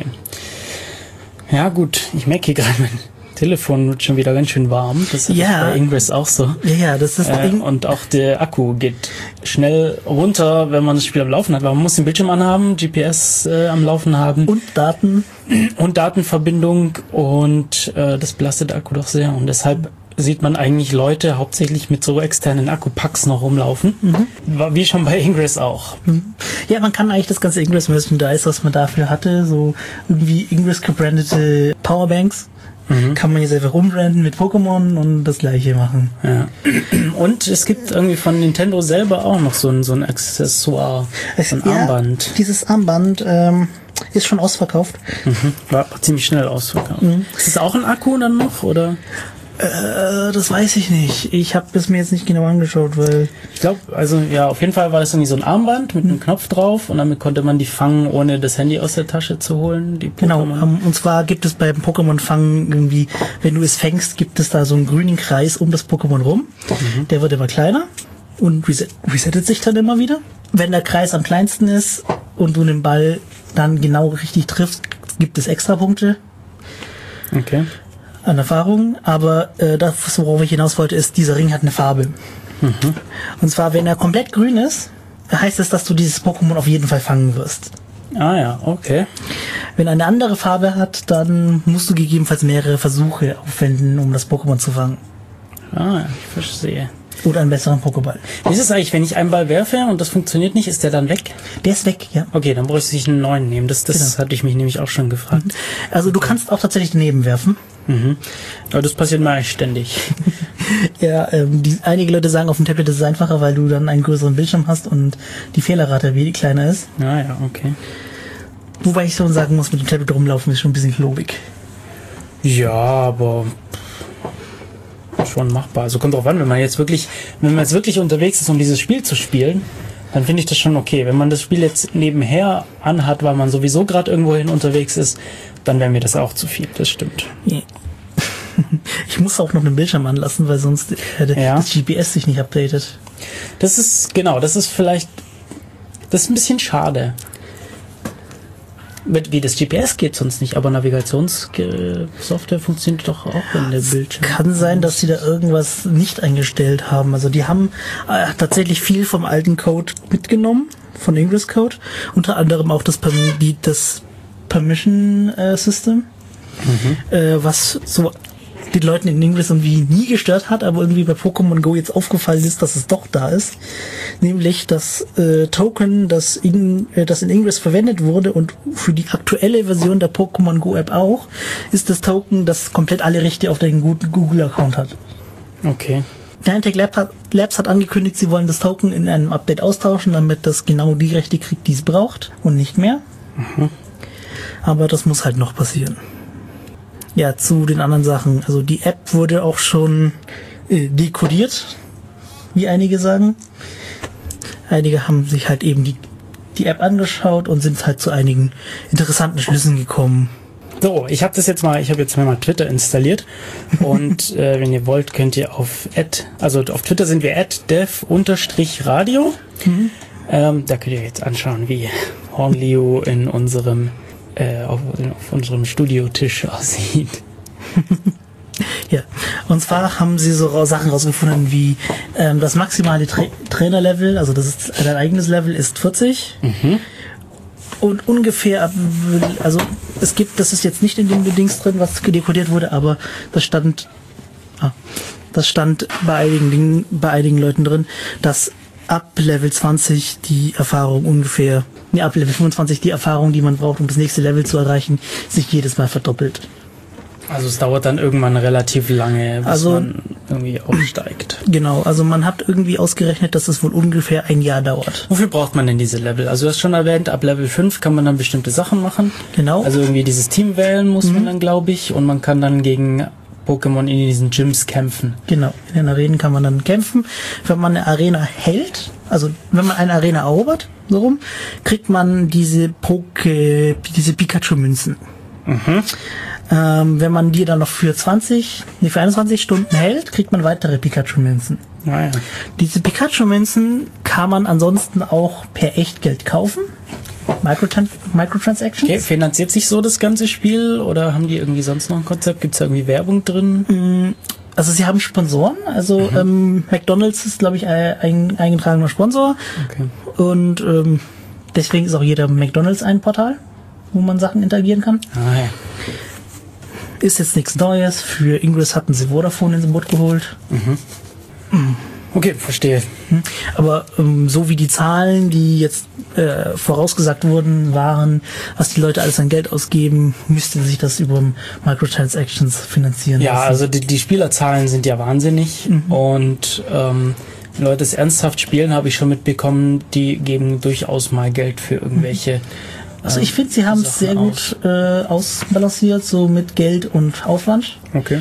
Ja gut, ich merke hier gerade, mein Telefon wird schon wieder ganz schön warm. Das ist bei Ingress auch so. Ja, das ist und auch der Akku geht schnell runter, wenn man das Spiel am Laufen hat, weil man muss den Bildschirm anhaben, GPS am Laufen haben. Und Daten. Und Datenverbindung, und das belastet der Akku doch sehr. Und deshalb sieht man eigentlich Leute hauptsächlich mit so externen Akkupacks noch rumlaufen. Wie schon bei Ingress auch. Ja, man kann eigentlich das ganze Ingress Merchandise, was man dafür hatte, so irgendwie Ingress gebrandete Powerbanks, kann man hier selber rumbranden mit Pokémon und das gleiche machen. Ja. Und es gibt irgendwie von Nintendo selber auch noch so ein Accessoire, so ein Armband. Dieses Armband ist schon ausverkauft. War ziemlich schnell ausverkauft. Ist es auch ein Akku dann noch, oder? Das weiß ich nicht. Ich habe es mir jetzt nicht genau angeschaut, weil... Ich glaube, also ja, auf jeden Fall war das irgendwie so ein Armband mit einem Knopf drauf, und damit konnte man die fangen, ohne das Handy aus der Tasche zu holen. Die genau, und zwar gibt es beim Pokémon-Fangen irgendwie, wenn du es fängst, gibt es da so einen grünen Kreis um das Pokémon rum. Der wird immer kleiner und resettet sich dann immer wieder. Wenn der Kreis am kleinsten ist und du den Ball dann genau richtig triffst, gibt es extra Punkte. Okay. An Erfahrung, aber das, worauf ich hinaus wollte, ist, dieser Ring hat eine Farbe. Und zwar, wenn er komplett grün ist, heißt es, dass du dieses Pokémon auf jeden Fall fangen wirst. Ah ja, okay. Wenn er eine andere Farbe hat, dann musst du gegebenenfalls mehrere Versuche aufwenden, um das Pokémon zu fangen. Ah ja, ich verstehe. Oder einen besseren Pokéball. Wie ist es eigentlich, wenn ich einen Ball werfe und das funktioniert nicht, ist der dann weg? Der ist weg, ja. Okay, dann bräuchte ich einen neuen nehmen. Das hatte ich mich nämlich auch schon gefragt. Also du kannst auch tatsächlich daneben werfen. Aber das passiert mir eigentlich ständig. Ja, einige Leute sagen, auf dem Tablet ist es einfacher, weil du dann einen größeren Bildschirm hast und die Fehlerrate wie kleiner ist. Ah ja, okay. Wobei ich schon sagen muss, mit dem Tablet rumlaufen ist schon ein bisschen klobig. Ja, aber schon machbar. Also kommt drauf an, wenn man jetzt wirklich unterwegs ist, um dieses Spiel zu spielen, dann finde ich das schon okay. Wenn man das Spiel jetzt nebenher anhat, weil man sowieso gerade irgendwohin unterwegs ist, dann wäre mir das auch zu viel. Das stimmt. Yeah. Ich muss auch noch einen Bildschirm anlassen, weil sonst das GPS sich nicht updatet. Das ist ein bisschen schade. Wie das GPS geht sonst nicht, aber Navigationssoftware funktioniert doch auch in der Bildschirm. Kann sein, dass sie da irgendwas nicht eingestellt haben. Also die haben tatsächlich viel vom alten Code mitgenommen, von Ingress Code. Unter anderem auch das Permission System, was so den Leuten in Ingress irgendwie nie gestört hat, aber irgendwie bei Pokémon Go jetzt aufgefallen ist, dass es doch da ist. Nämlich das Token, das in Ingress verwendet wurde und für die aktuelle Version der Pokémon Go App auch, ist das Token, das komplett alle Rechte auf den guten Google-Account hat. Okay. Niantic Labs hat angekündigt, sie wollen das Token in einem Update austauschen, damit das genau die Rechte kriegt, die es braucht und nicht mehr. Aber das muss halt noch passieren. Ja, zu den anderen Sachen. Also die App wurde auch schon dekodiert, wie einige sagen. Einige haben sich halt eben die App angeschaut und sind halt zu einigen interessanten Schlüssen gekommen. So, ich habe jetzt mal Twitter installiert und wenn ihr wollt, könnt ihr auf Twitter sind wir @dev_radio. Da könnt ihr jetzt anschauen, wie Hornliu in unserem auf unserem Studiotisch aussieht. Ja, und zwar haben sie so Sachen rausgefunden wie das maximale Trainerlevel, also das ist dein eigenes Level, ist 40. Und ungefähr, also das ist jetzt nicht in dem Dings drin, was dekodiert wurde, aber das stand bei einigen Leuten drin, dass ab Level 20 die Erfahrung ab Level 25 die Erfahrung, die man braucht, um das nächste Level zu erreichen, sich jedes Mal verdoppelt. Also es dauert dann irgendwann relativ lange, bis man irgendwie aufsteigt. Genau, also man hat irgendwie ausgerechnet, dass es wohl ungefähr ein Jahr dauert. Wofür braucht man denn diese Level? Also du hast schon erwähnt, ab Level 5 kann man dann bestimmte Sachen machen. Genau. Also irgendwie dieses Team wählen muss man dann, glaube ich, und man kann dann gegen Pokémon in diesen Gyms kämpfen. Genau, in den Arenen kann man dann kämpfen. Wenn man eine Arena hält, also wenn man eine Arena erobert, so rum, kriegt man diese Pikachu-Münzen. Wenn man die dann noch für 21 Stunden hält, kriegt man weitere Pikachu-Münzen. Ja. Diese Pikachu-Münzen kann man ansonsten auch per Echtgeld kaufen. Microtransactions. Okay, finanziert sich so das ganze Spiel oder haben die irgendwie sonst noch ein Konzept? Gibt es da irgendwie Werbung drin? Also sie haben Sponsoren, also McDonald's ist, glaube ich, ein eingetragener Sponsor. Okay. Und deswegen ist auch jeder McDonald's ein Portal, wo man Sachen interagieren kann. Ja. Ist jetzt nichts Neues. Für Ingress hatten sie Vodafone ins Boot geholt. Okay, verstehe. Aber so wie die Zahlen, die jetzt vorausgesagt wurden, waren, was die Leute alles an Geld ausgeben, müsste sich das über Microtransactions finanzieren lassen. Ja, also die Spielerzahlen sind ja wahnsinnig und wenn Leute es ernsthaft spielen, habe ich schon mitbekommen, die geben durchaus mal Geld für irgendwelche Also ich finde, sie haben es sehr gut ausbalanciert, so mit Geld und Aufwand. Okay.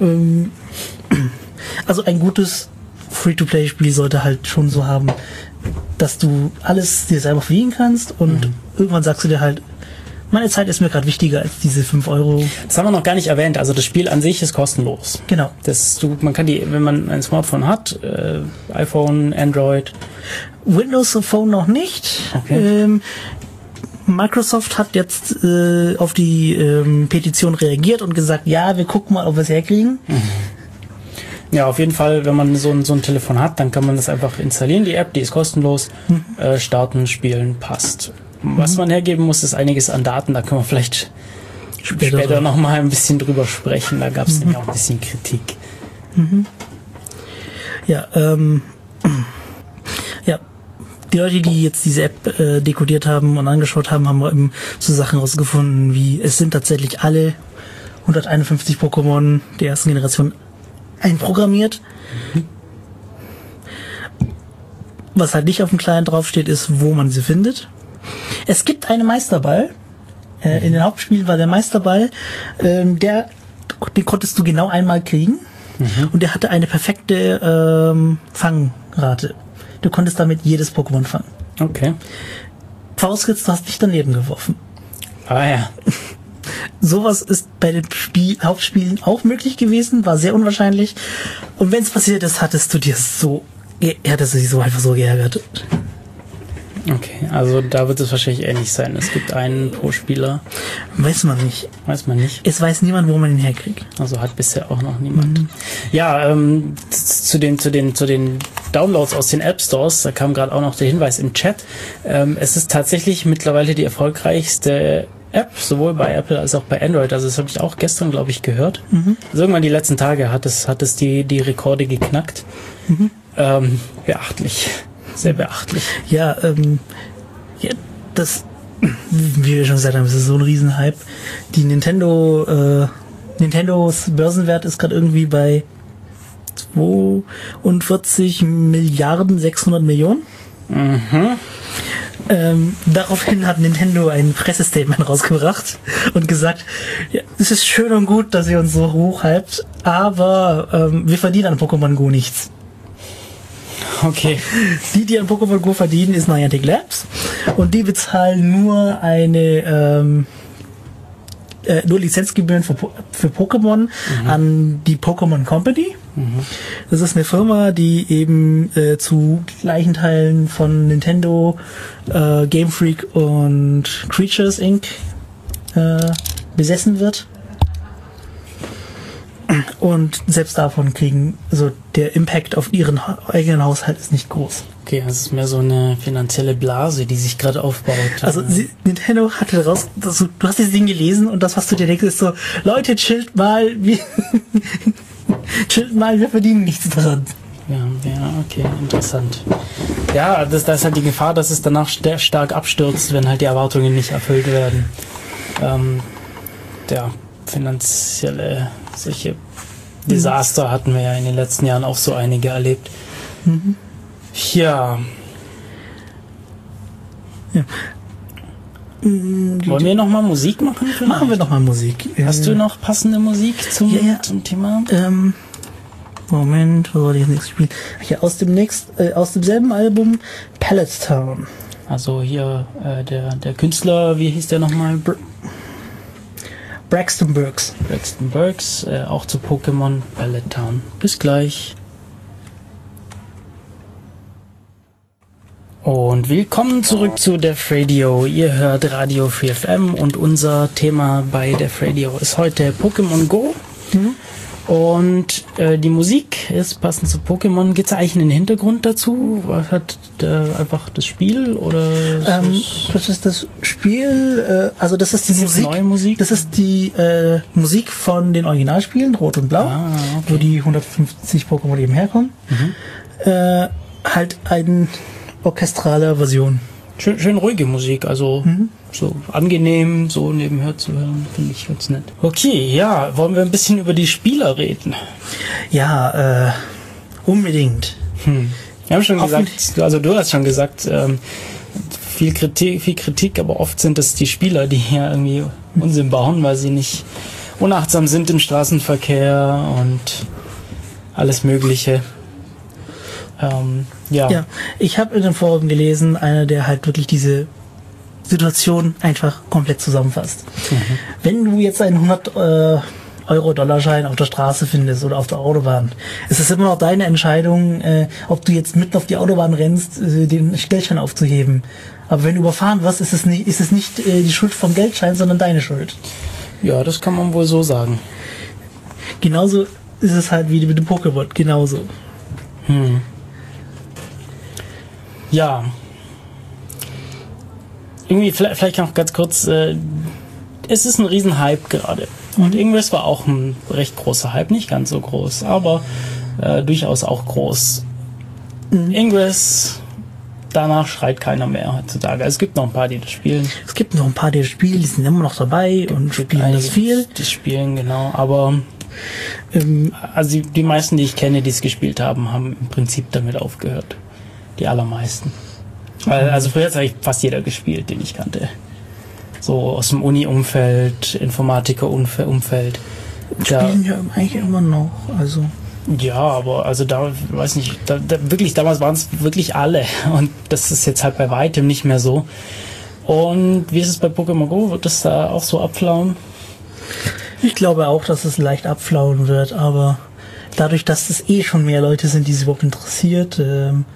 Also ein gutes Free-to-Play-Spiel sollte halt schon so haben, dass du alles dir selber verdienen kannst und irgendwann sagst du dir halt, meine Zeit ist mir gerade wichtiger als diese 5 Euro. Das haben wir noch gar nicht erwähnt. Also das Spiel an sich ist kostenlos. Genau. Man kann wenn man ein Smartphone hat, iPhone, Android. Windows Phone noch nicht. Okay. Microsoft hat jetzt auf die Petition reagiert und gesagt, ja, wir gucken mal, ob wir es herkriegen. Ja, auf jeden Fall, wenn man so ein Telefon hat, dann kann man das einfach installieren, die App, die ist kostenlos, starten, spielen, passt. Was man hergeben muss, ist einiges an Daten, da können wir vielleicht später noch mal ein bisschen drüber sprechen, da gab es nämlich auch ein bisschen Kritik. Ja, ja, die Leute, die jetzt diese App dekodiert haben und angeschaut haben, haben eben so Sachen rausgefunden, wie es sind tatsächlich alle 151 Pokémon der ersten Generation einprogrammiert. Was halt nicht auf dem Client draufsteht, ist, wo man sie findet. Es gibt einen Meisterball. In den Hauptspielen war der Meisterball, den konntest du genau einmal kriegen. Und der hatte eine perfekte Fangrate. Du konntest damit jedes Pokémon fangen. Okay. Vorausgesetzt, du hast dich daneben geworfen. Ah ja. Sowas ist bei den Hauptspielen auch möglich gewesen, war sehr unwahrscheinlich. Und wenn es passiert ist, hattest du dich so einfach so geärgert. Okay, also da wird es wahrscheinlich ähnlich sein. Es gibt einen pro Spieler. Weiß man nicht. Weiß man nicht. Es weiß niemand, wo man ihn herkriegt. Also hat bisher auch noch niemand. Ja, zu den Downloads aus den App Stores, da kam gerade auch noch der Hinweis im Chat. Es ist tatsächlich mittlerweile die erfolgreichste App, sowohl bei Apple als auch bei Android. Also das habe ich auch gestern, glaube ich, gehört. Also irgendwann die letzten Tage hat es die Rekorde geknackt. Beachtlich. Sehr beachtlich. Ja, das, wie wir schon gesagt haben, das ist so ein Riesenhype. Die Nintendos Börsenwert ist gerade irgendwie bei 42 Milliarden 600 Millionen. Daraufhin hat Nintendo ein Pressestatement rausgebracht und gesagt, ja, es ist schön und gut, dass ihr uns so hochhypt, aber wir verdienen an Pokémon Go nichts. Okay. Die an Pokémon Go verdienen, ist Niantic Labs und die bezahlen nur nur Lizenzgebühren für Pokémon an die Pokémon Company. Das ist eine Firma, die eben zu gleichen Teilen von Nintendo, Game Freak und Creatures Inc. Besessen wird. Und selbst davon also der Impact auf ihren eigenen Haushalt ist nicht groß. Okay, das ist mehr so eine finanzielle Blase, die sich gerade aufbaut. Also Nintendo hatte raus, du hast dieses Ding gelesen und das, was du dir denkst, ist so, Leute, chillt mal, wir verdienen nichts dran. Ja, okay, interessant. Ja, da ist halt die Gefahr, dass es danach stark abstürzt, wenn halt die Erwartungen nicht erfüllt werden. Finanzielle solche Desaster hatten wir ja in den letzten Jahren auch so einige erlebt. Ja. Wollen wir nochmal Musik machen? Vielleicht? Machen wir nochmal Musik. Hast du noch passende Musik zum Thema? Moment, wo soll ich das nächste spielen? Ja, aus demselben Album Pallet Town. Also hier der Künstler, wie hieß der nochmal? Braxton Burks. Auch zu Pokémon Pallet Town. Bis gleich. Und willkommen zurück zu Def Radio. Ihr hört Radio 4FM und unser Thema bei Def Radio ist heute Pokémon Go. Und die Musik ist passend zu Pokémon. Gibt es eigentlich einen Hintergrund dazu? Hat einfach das Spiel oder? Das ist das Spiel. Also das ist die Musik. Neue Musik. Das ist die Musik von den Originalspielen Rot und Blau, wo die 150 Pokémon eben herkommen. Halt eine orchestrale Version. Schön ruhige Musik, also so angenehm, so nebenher zu hören, finde ich ganz nett. Okay, ja, wollen wir ein bisschen über die Spieler reden? Ja, unbedingt. Wir haben schon gesagt, also du hast schon gesagt, viel Kritik, aber oft sind es die Spieler, die hier irgendwie Unsinn bauen, weil sie nicht unachtsam sind im Straßenverkehr und alles Mögliche. Ja, ich habe in den Foren gelesen, einer, der halt wirklich diese Situation einfach komplett zusammenfasst. Wenn du jetzt einen 100 Euro-Dollarschein auf der Straße findest oder auf der Autobahn, ist es immer noch deine Entscheidung, ob du jetzt mitten auf die Autobahn rennst, den Geldschein aufzuheben. Aber wenn du überfahren wirst, ist es nicht die Schuld vom Geldschein, sondern deine Schuld. Ja, das kann man wohl so sagen. Genauso ist es halt wie mit dem Pokémon, genauso. Ja. Irgendwie, vielleicht noch ganz kurz, es ist ein Riesenhype gerade. Und Ingress war auch ein recht großer Hype, nicht ganz so groß, aber durchaus auch groß. Ingress, danach schreit keiner mehr heutzutage. Es gibt noch ein paar, die das spielen. Die sind immer noch dabei und spielen das viel. Die spielen, genau, aber also die meisten, die ich kenne, die es gespielt haben, haben im Prinzip damit aufgehört. Die allermeisten. Also früher hat eigentlich fast jeder gespielt, den ich kannte. So aus dem Uni-Umfeld, Informatiker-Umfeld. Spielen ja eigentlich immer noch, also. Ja, aber also da, weiß nicht, wirklich, damals waren es wirklich alle. Und das ist jetzt halt bei weitem nicht mehr so. Und wie ist es bei Pokémon Go? Wird das da auch so abflauen? Ich glaube auch, dass es leicht abflauen wird, aber dadurch, dass es schon mehr Leute sind, die sich überhaupt interessiert,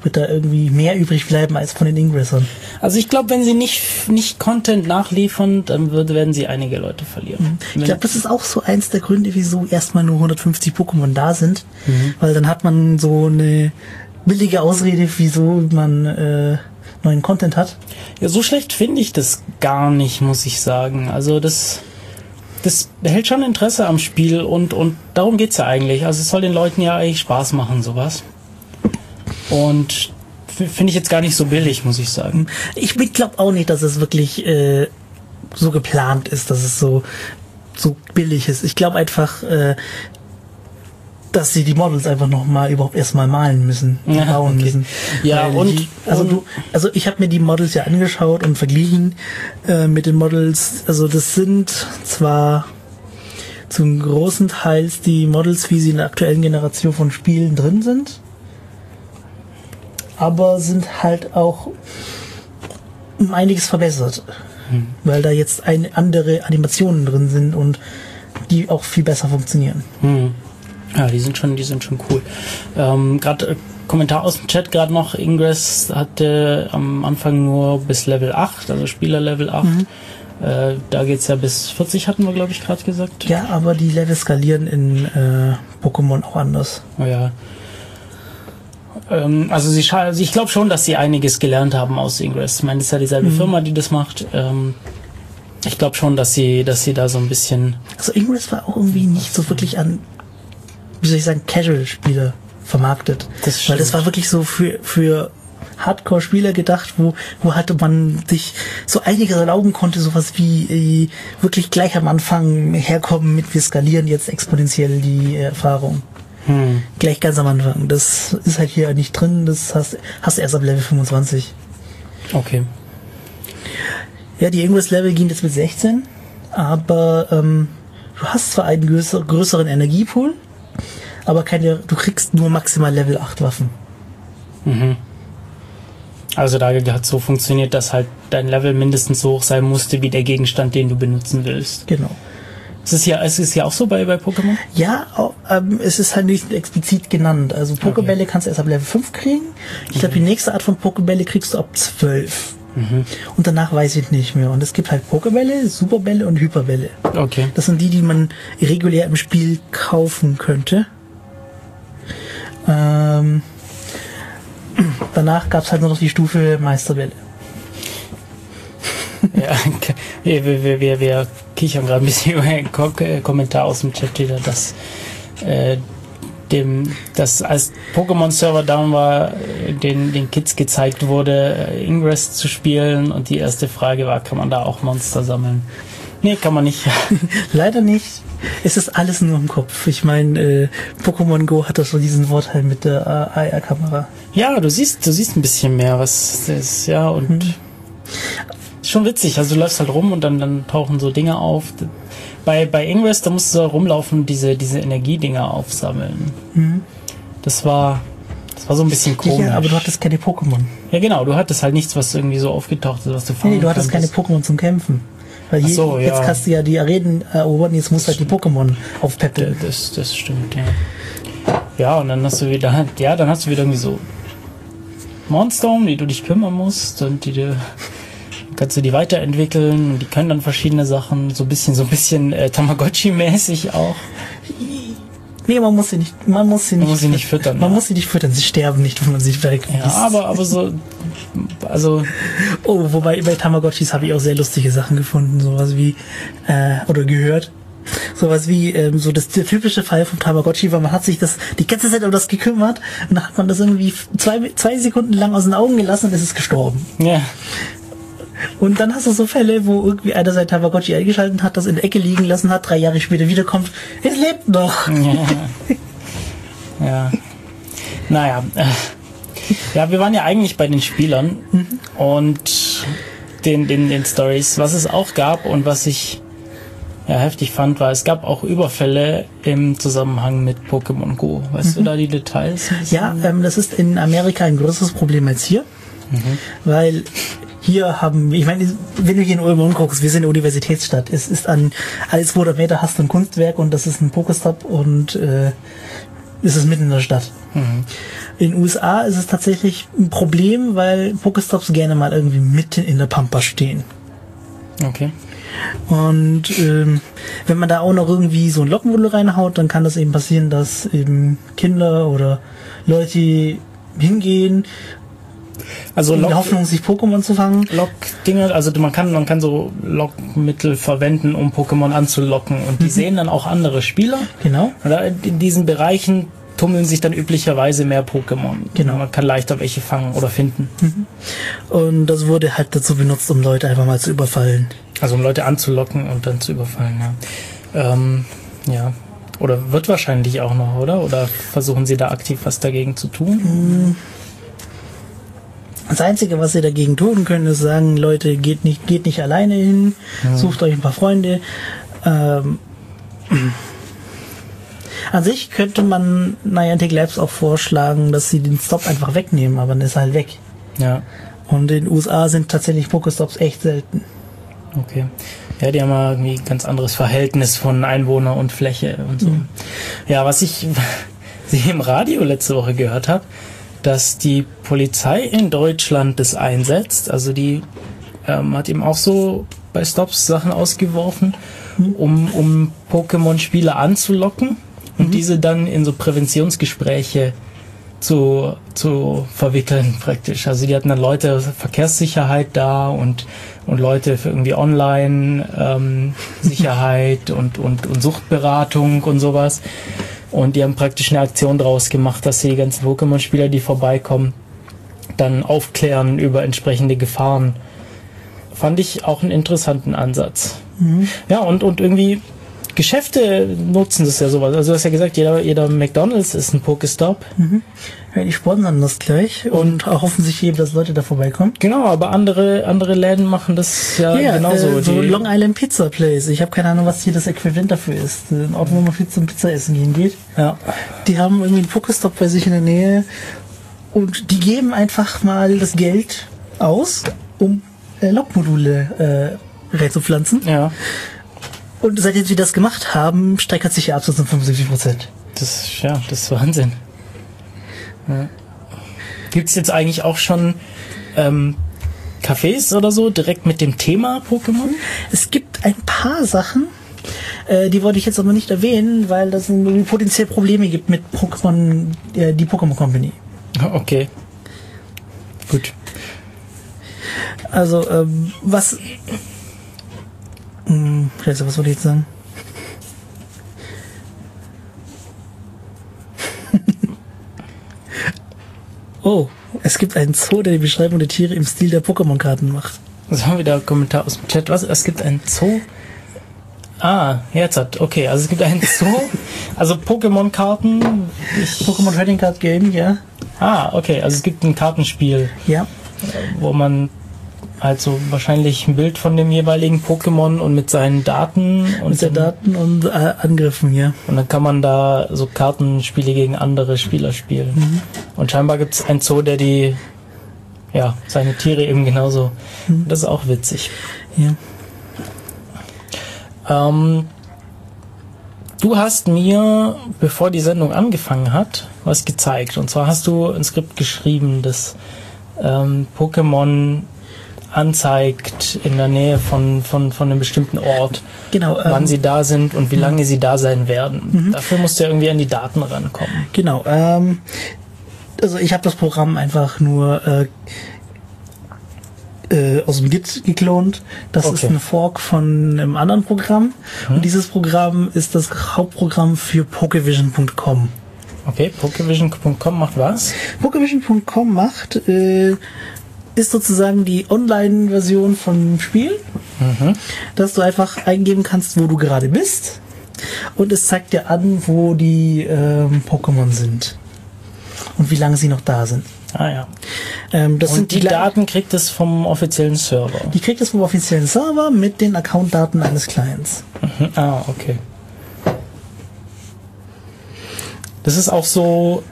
wird da irgendwie mehr übrig bleiben als von den Ingressern. Also ich glaube, wenn sie nicht Content nachliefern, dann werden sie einige Leute verlieren. Ich glaube, das ist auch so eins der Gründe, wieso erstmal nur 150 Pokémon da sind, weil dann hat man so eine billige Ausrede, wieso man neuen Content hat. Ja, so schlecht finde ich das gar nicht, muss ich sagen. Also das behält schon Interesse am Spiel und darum geht's ja eigentlich. Also es soll den Leuten ja eigentlich Spaß machen, sowas. Und finde ich jetzt gar nicht so billig, muss ich sagen. Ich glaube auch nicht, dass es wirklich so geplant ist, dass es so billig ist. Ich glaube einfach, dass sie die Models einfach überhaupt erstmal malen müssen, bauen müssen. Ja, also ich habe mir die Models ja angeschaut und verglichen mit den Models. Also das sind zwar zum großen Teil die Models, wie sie in der aktuellen Generation von Spielen drin sind, aber sind halt auch um einiges verbessert, weil da jetzt andere Animationen drin sind und die auch viel besser funktionieren. Ja, die sind schon cool. Gerade Kommentar aus dem Chat gerade noch, Ingress hatte am Anfang nur bis Level 8, also Spieler Level 8. Da geht's ja bis 40, hatten wir, glaube ich, gerade gesagt. Ja, aber die Level skalieren in Pokémon auch anders. Oh ja. Also ich glaube schon, dass sie einiges gelernt haben aus Ingress. Ich meine, das ist ja dieselbe Firma, die das macht. Ich glaube schon, dass sie da so ein bisschen... Also Ingress war auch irgendwie nicht so wirklich an, wie soll ich sagen, Casual-Spieler vermarktet. Weil das war wirklich so für Hardcore-Spieler gedacht, wo halt man sich so einiges erlauben konnte, sowas wie wirklich gleich am Anfang herkommen mit wir skalieren jetzt exponentiell die Erfahrung. Gleich ganz am Anfang. Das ist halt hier nicht drin, das hast du erst ab Level 25. Okay. Ja, die Ingress-Level gehen jetzt mit 16, aber du hast zwar einen größeren Energiepool, aber du kriegst nur maximal Level 8 Waffen. Also da hat so funktioniert, dass halt dein Level mindestens so hoch sein musste wie der Gegenstand, den du benutzen willst. Genau. Es ist ja auch so bei Pokémon? Ja, es ist halt nicht explizit genannt. Also Pokébälle kannst du erst ab Level 5 kriegen. Ich glaube, die nächste Art von Pokébälle kriegst du ab 12. Und danach weiß ich nicht mehr. Und es gibt halt Pokébälle, Superbälle und Hyperbälle. Okay. Das sind die man regulär im Spiel kaufen könnte. Danach gab es halt nur noch die Stufe Meisterbälle. Ja, wir kichern gerade ein bisschen über einen Kommentar aus dem Chat wieder, dass als Pokémon-Server down war, den Kids gezeigt wurde, Ingress zu spielen, und die erste Frage war, kann man da auch Monster sammeln? Nee, kann man nicht. Leider nicht. Es ist alles nur im Kopf. Ich meine, Pokémon Go hat das so diesen Vorteil mit der AR-Kamera. Ja, du siehst ein bisschen mehr, was das ist, ja, und schon witzig, also du läufst halt rum und dann tauchen so Dinge auf. Bei Ingress, da musst du rumlaufen und diese Energiedinger aufsammeln. Das war so ein bisschen komisch. Ja, aber du hattest keine Pokémon. Ja, genau, du hattest halt nichts, was irgendwie so aufgetaucht ist, was du fangen Nee, du hattest keine Pokémon zum Kämpfen. Weil jetzt kannst du ja die Arenen erobern, jetzt musst du halt die Pokémon aufpäppeln. Das stimmt, ja. Ja, und dann hast du wieder irgendwie so Monster, um die du dich kümmern musst, und kannst du die weiterentwickeln, und die können dann verschiedene Sachen, so ein bisschen Tamagotchi-mäßig auch. Nee, man muss sie nicht füttern. Man muss sie nicht füttern, sie sterben nicht, wenn man sie weglässt. Ja, aber so, also... Oh, wobei bei Tamagotchis habe ich auch sehr lustige Sachen gefunden, sowas wie, oder gehört. Sowas wie, der typische Fall vom Tamagotchi war, man hat sich die ganze Zeit um das gekümmert, und dann hat man das irgendwie zwei Sekunden lang aus den Augen gelassen und es ist gestorben. Ja. Und dann hast du so Fälle, wo irgendwie einer sein Tamagotchi eingeschaltet hat, das in der Ecke liegen lassen hat, 3 Jahre später wiederkommt, es lebt noch. Ja. Naja. Ja, wir waren ja eigentlich bei den Spielern und den Stories. Was es auch gab und was ich heftig fand, war, es gab auch Überfälle im Zusammenhang mit Pokémon Go. Weißt du da die Details? Ja, das ist in Amerika ein größeres Problem als hier, weil hier ich meine, wenn du hier in Ulm umguckst, wir sind eine Universitätsstadt. Es ist an alle 200 Meter hast du ein Kunstwerk, und das ist ein Pokestop, und ist es mitten in der Stadt. Mhm. In den USA ist es tatsächlich ein Problem, weil Pokestops gerne mal irgendwie mitten in der Pampa stehen. Okay. Und wenn man da auch noch irgendwie so ein Lockenbuddel reinhaut, dann kann das eben passieren, dass eben Kinder oder Leute hingehen, Also in der Hoffnung, sich Pokémon zu fangen. Lockdinger, also man kann so Lockmittel verwenden, um Pokémon anzulocken. Und die sehen dann auch andere Spieler. Genau. Und in diesen Bereichen tummeln sich dann üblicherweise mehr Pokémon. Genau. Man kann leichter welche fangen oder finden. Und das wurde halt dazu benutzt, um Leute einfach mal zu überfallen. Also um Leute anzulocken und dann zu überfallen, ja. Ja. Oder wird wahrscheinlich auch noch, oder? Oder versuchen sie da aktiv was dagegen zu tun? Das Einzige, was sie dagegen tun können, ist sagen, Leute, geht nicht alleine hin, sucht euch ein paar Freunde. An sich könnte man Niantic Labs auch vorschlagen, dass sie den Stop einfach wegnehmen, aber dann ist er halt weg. Ja. Und in den USA sind tatsächlich Pokestops echt selten. Okay. Ja, die haben ja irgendwie ein ganz anderes Verhältnis von Einwohner und Fläche und so. Ja, was ich im Radio letzte Woche gehört habe, dass die Polizei in Deutschland das einsetzt. Also die hat eben auch so bei Stops Sachen ausgeworfen, um Pokémon-Spieler anzulocken und diese dann in so Präventionsgespräche zu verwickeln praktisch. Also die hatten dann Leute Verkehrssicherheit da und Leute für irgendwie Online Sicherheit und Suchtberatung und sowas. Und die haben praktisch eine Aktion draus gemacht, dass sie die ganzen Pokémon-Spieler, die vorbeikommen, dann aufklären über entsprechende Gefahren. Fand ich auch einen interessanten Ansatz. Ja, und irgendwie Geschäfte nutzen das ja sowas. Also du hast ja gesagt, jeder McDonald's ist ein Pokestop. Ja, die sponsern das gleich und hoffen sich eben, dass Leute da vorbeikommen. Genau, aber andere Läden machen das ja genauso. So Long Island Pizza Place. Ich habe keine Ahnung, was hier das Äquivalent dafür ist. Ein Ort, wo man viel zum Pizza essen gehen geht. Ja. Die haben irgendwie einen Pokestop bei sich in der Nähe und die geben einfach mal das Geld aus, um Lockmodule reinzupflanzen. Ja. Und seitdem sie das gemacht haben, steigert sich der Absatz um 75%. Das ist Wahnsinn. Ja. Gibt's jetzt eigentlich auch schon Cafés oder so direkt mit dem Thema Pokémon? Es gibt ein paar Sachen, die wollte ich jetzt aber nicht erwähnen, weil das irgendwie potenziell Probleme gibt mit Pokémon, die Pokémon Company. Okay. Gut. Also, was wollte ich jetzt sagen? Oh, es gibt einen Zoo, der die Beschreibung der Tiere im Stil der Pokémon-Karten macht. Das haben wir da Kommentar aus dem Chat. Was? Es gibt einen Zoo? Jetzt hat. Okay, also es gibt einen Zoo. Also Pokémon-Karten. Pokémon Trading Card Game, ja. Okay, also es gibt ein Kartenspiel. Ja. Wo man halt so wahrscheinlich ein Bild von dem jeweiligen Pokémon und mit seinen Daten und Angriffen, ja. Und dann kann man da so Kartenspiele gegen andere Spieler spielen. Und scheinbar gibt es einen Zoo, der seine Tiere eben genauso. Das ist auch witzig. Ja. Du hast mir, bevor die Sendung angefangen hat, was gezeigt. Und zwar hast du ein Skript geschrieben, das Pokémon anzeigt in der Nähe von einem bestimmten Ort, genau, wann sie da sind und wie lange sie da sein werden. Dafür musst du ja irgendwie an die Daten rankommen. Genau. Also ich habe das Programm einfach nur aus dem Git geklont. Das ist ein Fork von einem anderen Programm. Und dieses Programm ist das Hauptprogramm für Pokevision.com. Okay, Pokevision.com macht was? Pokevision.com ist sozusagen die Online-Version vom Spiel, dass du einfach eingeben kannst, wo du gerade bist, und es zeigt dir an, wo die Pokémon sind und wie lange sie noch da sind. Ja. Das und sind die Daten kriegt es vom offiziellen Server? Die kriegt es vom offiziellen Server mit den Accountdaten eines Clients. Okay. Das ist auch so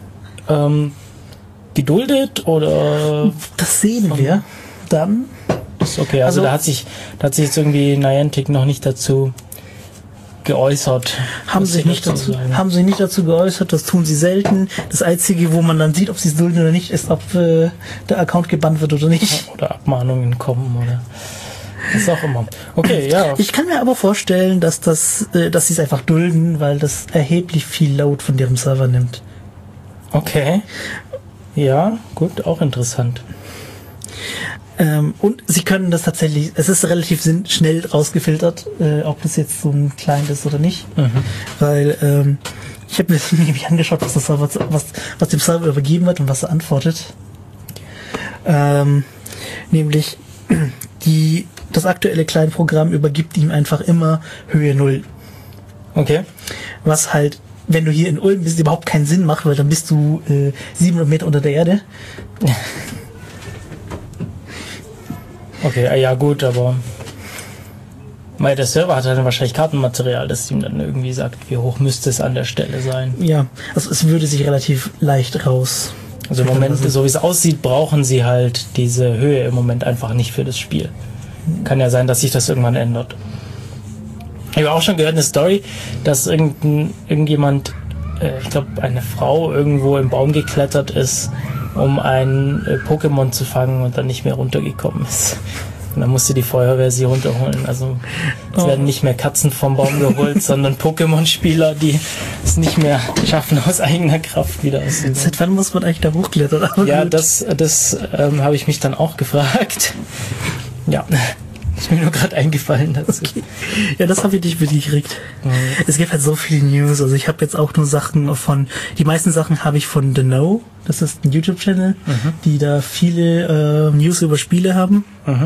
geduldet oder? Das sehen wir dann. Ist okay, also da hat sich jetzt irgendwie Niantic noch nicht dazu geäußert. Haben sich nicht dazu geäußert, das tun sie selten. Das Einzige, wo man dann sieht, ob sie es dulden oder nicht, ist, ob der Account gebannt wird oder nicht. Oder Abmahnungen kommen oder was auch immer. Okay, ja. Ich kann mir aber vorstellen, dass sie es einfach dulden, weil das erheblich viel Load von deren Server nimmt. Okay. Ja, gut, auch interessant. Und sie können das tatsächlich, es ist relativ schnell rausgefiltert, ob das jetzt so ein Client ist oder nicht. Weil ich habe mir nämlich angeschaut, was dem Server übergeben wird und was er antwortet. Nämlich das aktuelle Client-Programm übergibt ihm einfach immer Höhe 0. Okay. Was halt, wenn du hier in Ulm bist, überhaupt keinen Sinn macht, weil dann bist du 700 Meter unter der Erde. Okay, ja gut, aber weil der Server hat dann wahrscheinlich Kartenmaterial, das ihm dann irgendwie sagt, wie hoch müsste es an der Stelle sein. Ja, also es würde sich relativ leicht raus. Also im Moment, so wie es aussieht, brauchen sie halt diese Höhe im Moment einfach nicht für das Spiel. Kann ja sein, dass sich das irgendwann ändert. Ich habe auch schon gehört eine Story, dass irgendjemand, ich glaube eine Frau, irgendwo im Baum geklettert ist, um ein Pokémon zu fangen und dann nicht mehr runtergekommen ist. Und dann musste die Feuerwehr sie runterholen. Also es werden nicht mehr Katzen vom Baum geholt, sondern Pokémon-Spieler, die es nicht mehr schaffen, aus eigener Kraft wieder aus dem Baum. Seit wann muss man eigentlich da hochklettern? Ja, das habe ich mich dann auch gefragt. Ja, ist mir nur gerade eingefallen dazu. Okay. Ja, das habe ich nicht mitgekriegt. Es gibt halt so viele News. Also ich habe jetzt auch nur Sachen die meisten Sachen habe ich von The Know. Das ist ein YouTube-Channel, die da viele News über Spiele haben.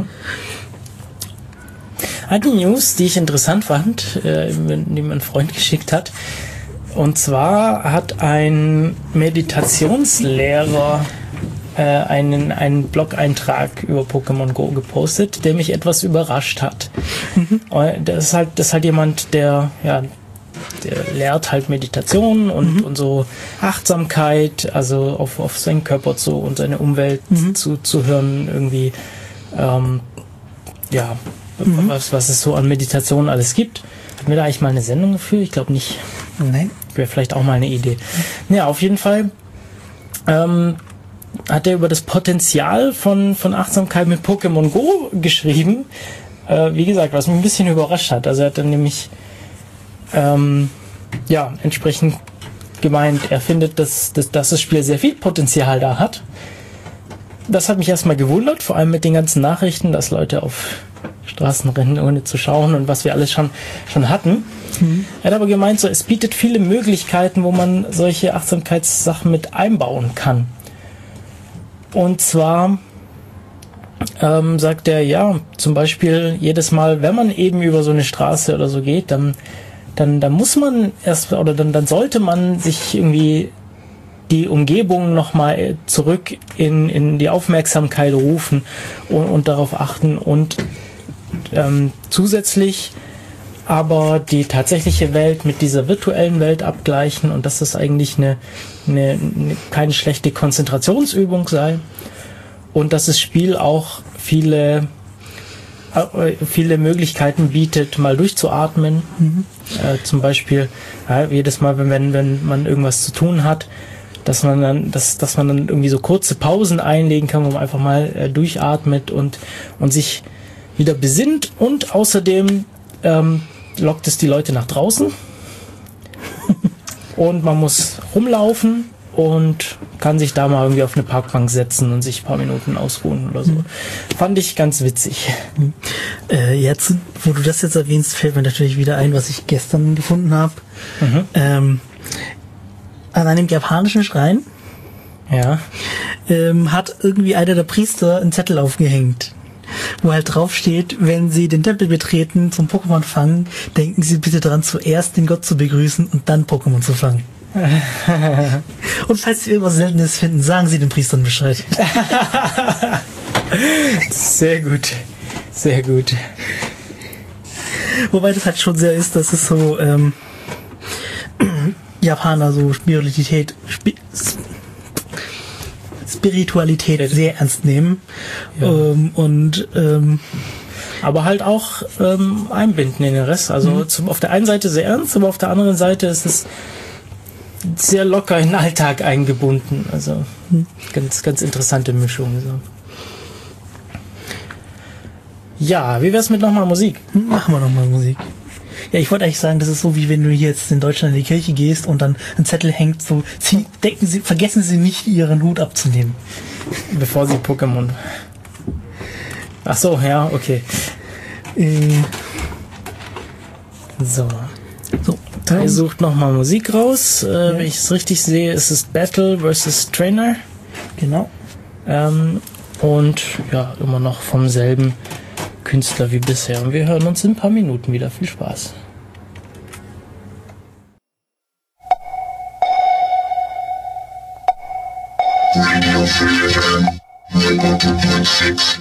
Eine News, die ich interessant fand, die mir ein Freund geschickt hat. Und zwar hat ein Meditationslehrer einen Blog-Eintrag über Pokémon Go gepostet, der mich etwas überrascht hat. Das ist halt jemand, der lehrt halt Meditation und so Achtsamkeit, also auf seinen Körper und seine Umwelt zu hören, irgendwie was es so an Meditation alles gibt. Hatten wir da eigentlich mal eine Sendung dafür? Ich glaube nicht. Nein. Wäre vielleicht auch mal eine Idee. Ja, auf jeden Fall hat er über das Potenzial von Achtsamkeit mit Pokémon Go geschrieben. Wie gesagt, was mich ein bisschen überrascht hat. Also er hat dann nämlich entsprechend gemeint, er findet, dass das Spiel sehr viel Potenzial da hat. Das hat mich erstmal gewundert, vor allem mit den ganzen Nachrichten, dass Leute auf Straßen rennen, ohne zu schauen und was wir alles schon hatten. Er hat aber gemeint, es bietet viele Möglichkeiten, wo man solche Achtsamkeitssachen mit einbauen kann. Und zwar sagt er, zum Beispiel jedes Mal, wenn man eben über so eine Straße oder so geht, dann muss man dann sollte man sich irgendwie die Umgebung nochmal zurück in die Aufmerksamkeit rufen und darauf achten und zusätzlich aber die tatsächliche Welt mit dieser virtuellen Welt abgleichen und dass das eigentlich keine schlechte Konzentrationsübung sei und dass das Spiel auch viele Möglichkeiten bietet, mal durchzuatmen. Zum Beispiel jedes Mal, wenn man irgendwas zu tun hat, dass man dann irgendwie so kurze Pausen einlegen kann, wo man einfach mal durchatmet und sich wieder besinnt und außerdem lockt es die Leute nach draußen und man muss rumlaufen und kann sich da mal irgendwie auf eine Parkbank setzen und sich ein paar Minuten ausruhen oder so. Fand ich ganz witzig. Jetzt, wo du das jetzt erwähnst, fällt mir natürlich wieder ein, was ich gestern gefunden habe. An einem japanischen Schrein hat irgendwie einer der Priester einen Zettel aufgehängt, wo halt drauf steht, wenn Sie den Tempel betreten zum Pokémon fangen, denken Sie bitte daran, zuerst den Gott zu begrüßen und dann Pokémon zu fangen. Und falls Sie irgendwas Seltenes finden, sagen Sie den Priestern Bescheid. Sehr gut. Sehr gut. Wobei das halt schon sehr ist, dass es so Japaner so Spiritualität sehr ernst nehmen. aber halt auch einbinden in den Rest. Also auf der einen Seite sehr ernst, aber auf der anderen Seite ist es sehr locker in den Alltag eingebunden. Also ganz, ganz interessante Mischung. So. Ja, wie wär's mit nochmal Musik? Machen wir nochmal Musik. Ja, ich wollte eigentlich sagen, das ist so, wie wenn du hier jetzt in Deutschland in die Kirche gehst und dann ein Zettel hängt, so, vergessen Sie nicht, Ihren Hut abzunehmen. Bevor Sie Pokémon... Ach so, ja, okay. So. Er sucht nochmal Musik raus. Wenn ich es richtig sehe, ist es Battle vs. Trainer. Genau. Und ja, immer noch vom selben Künstler wie bisher. Und wir hören uns in ein paar Minuten wieder. Viel Spaß. Radio Free FM 100.6.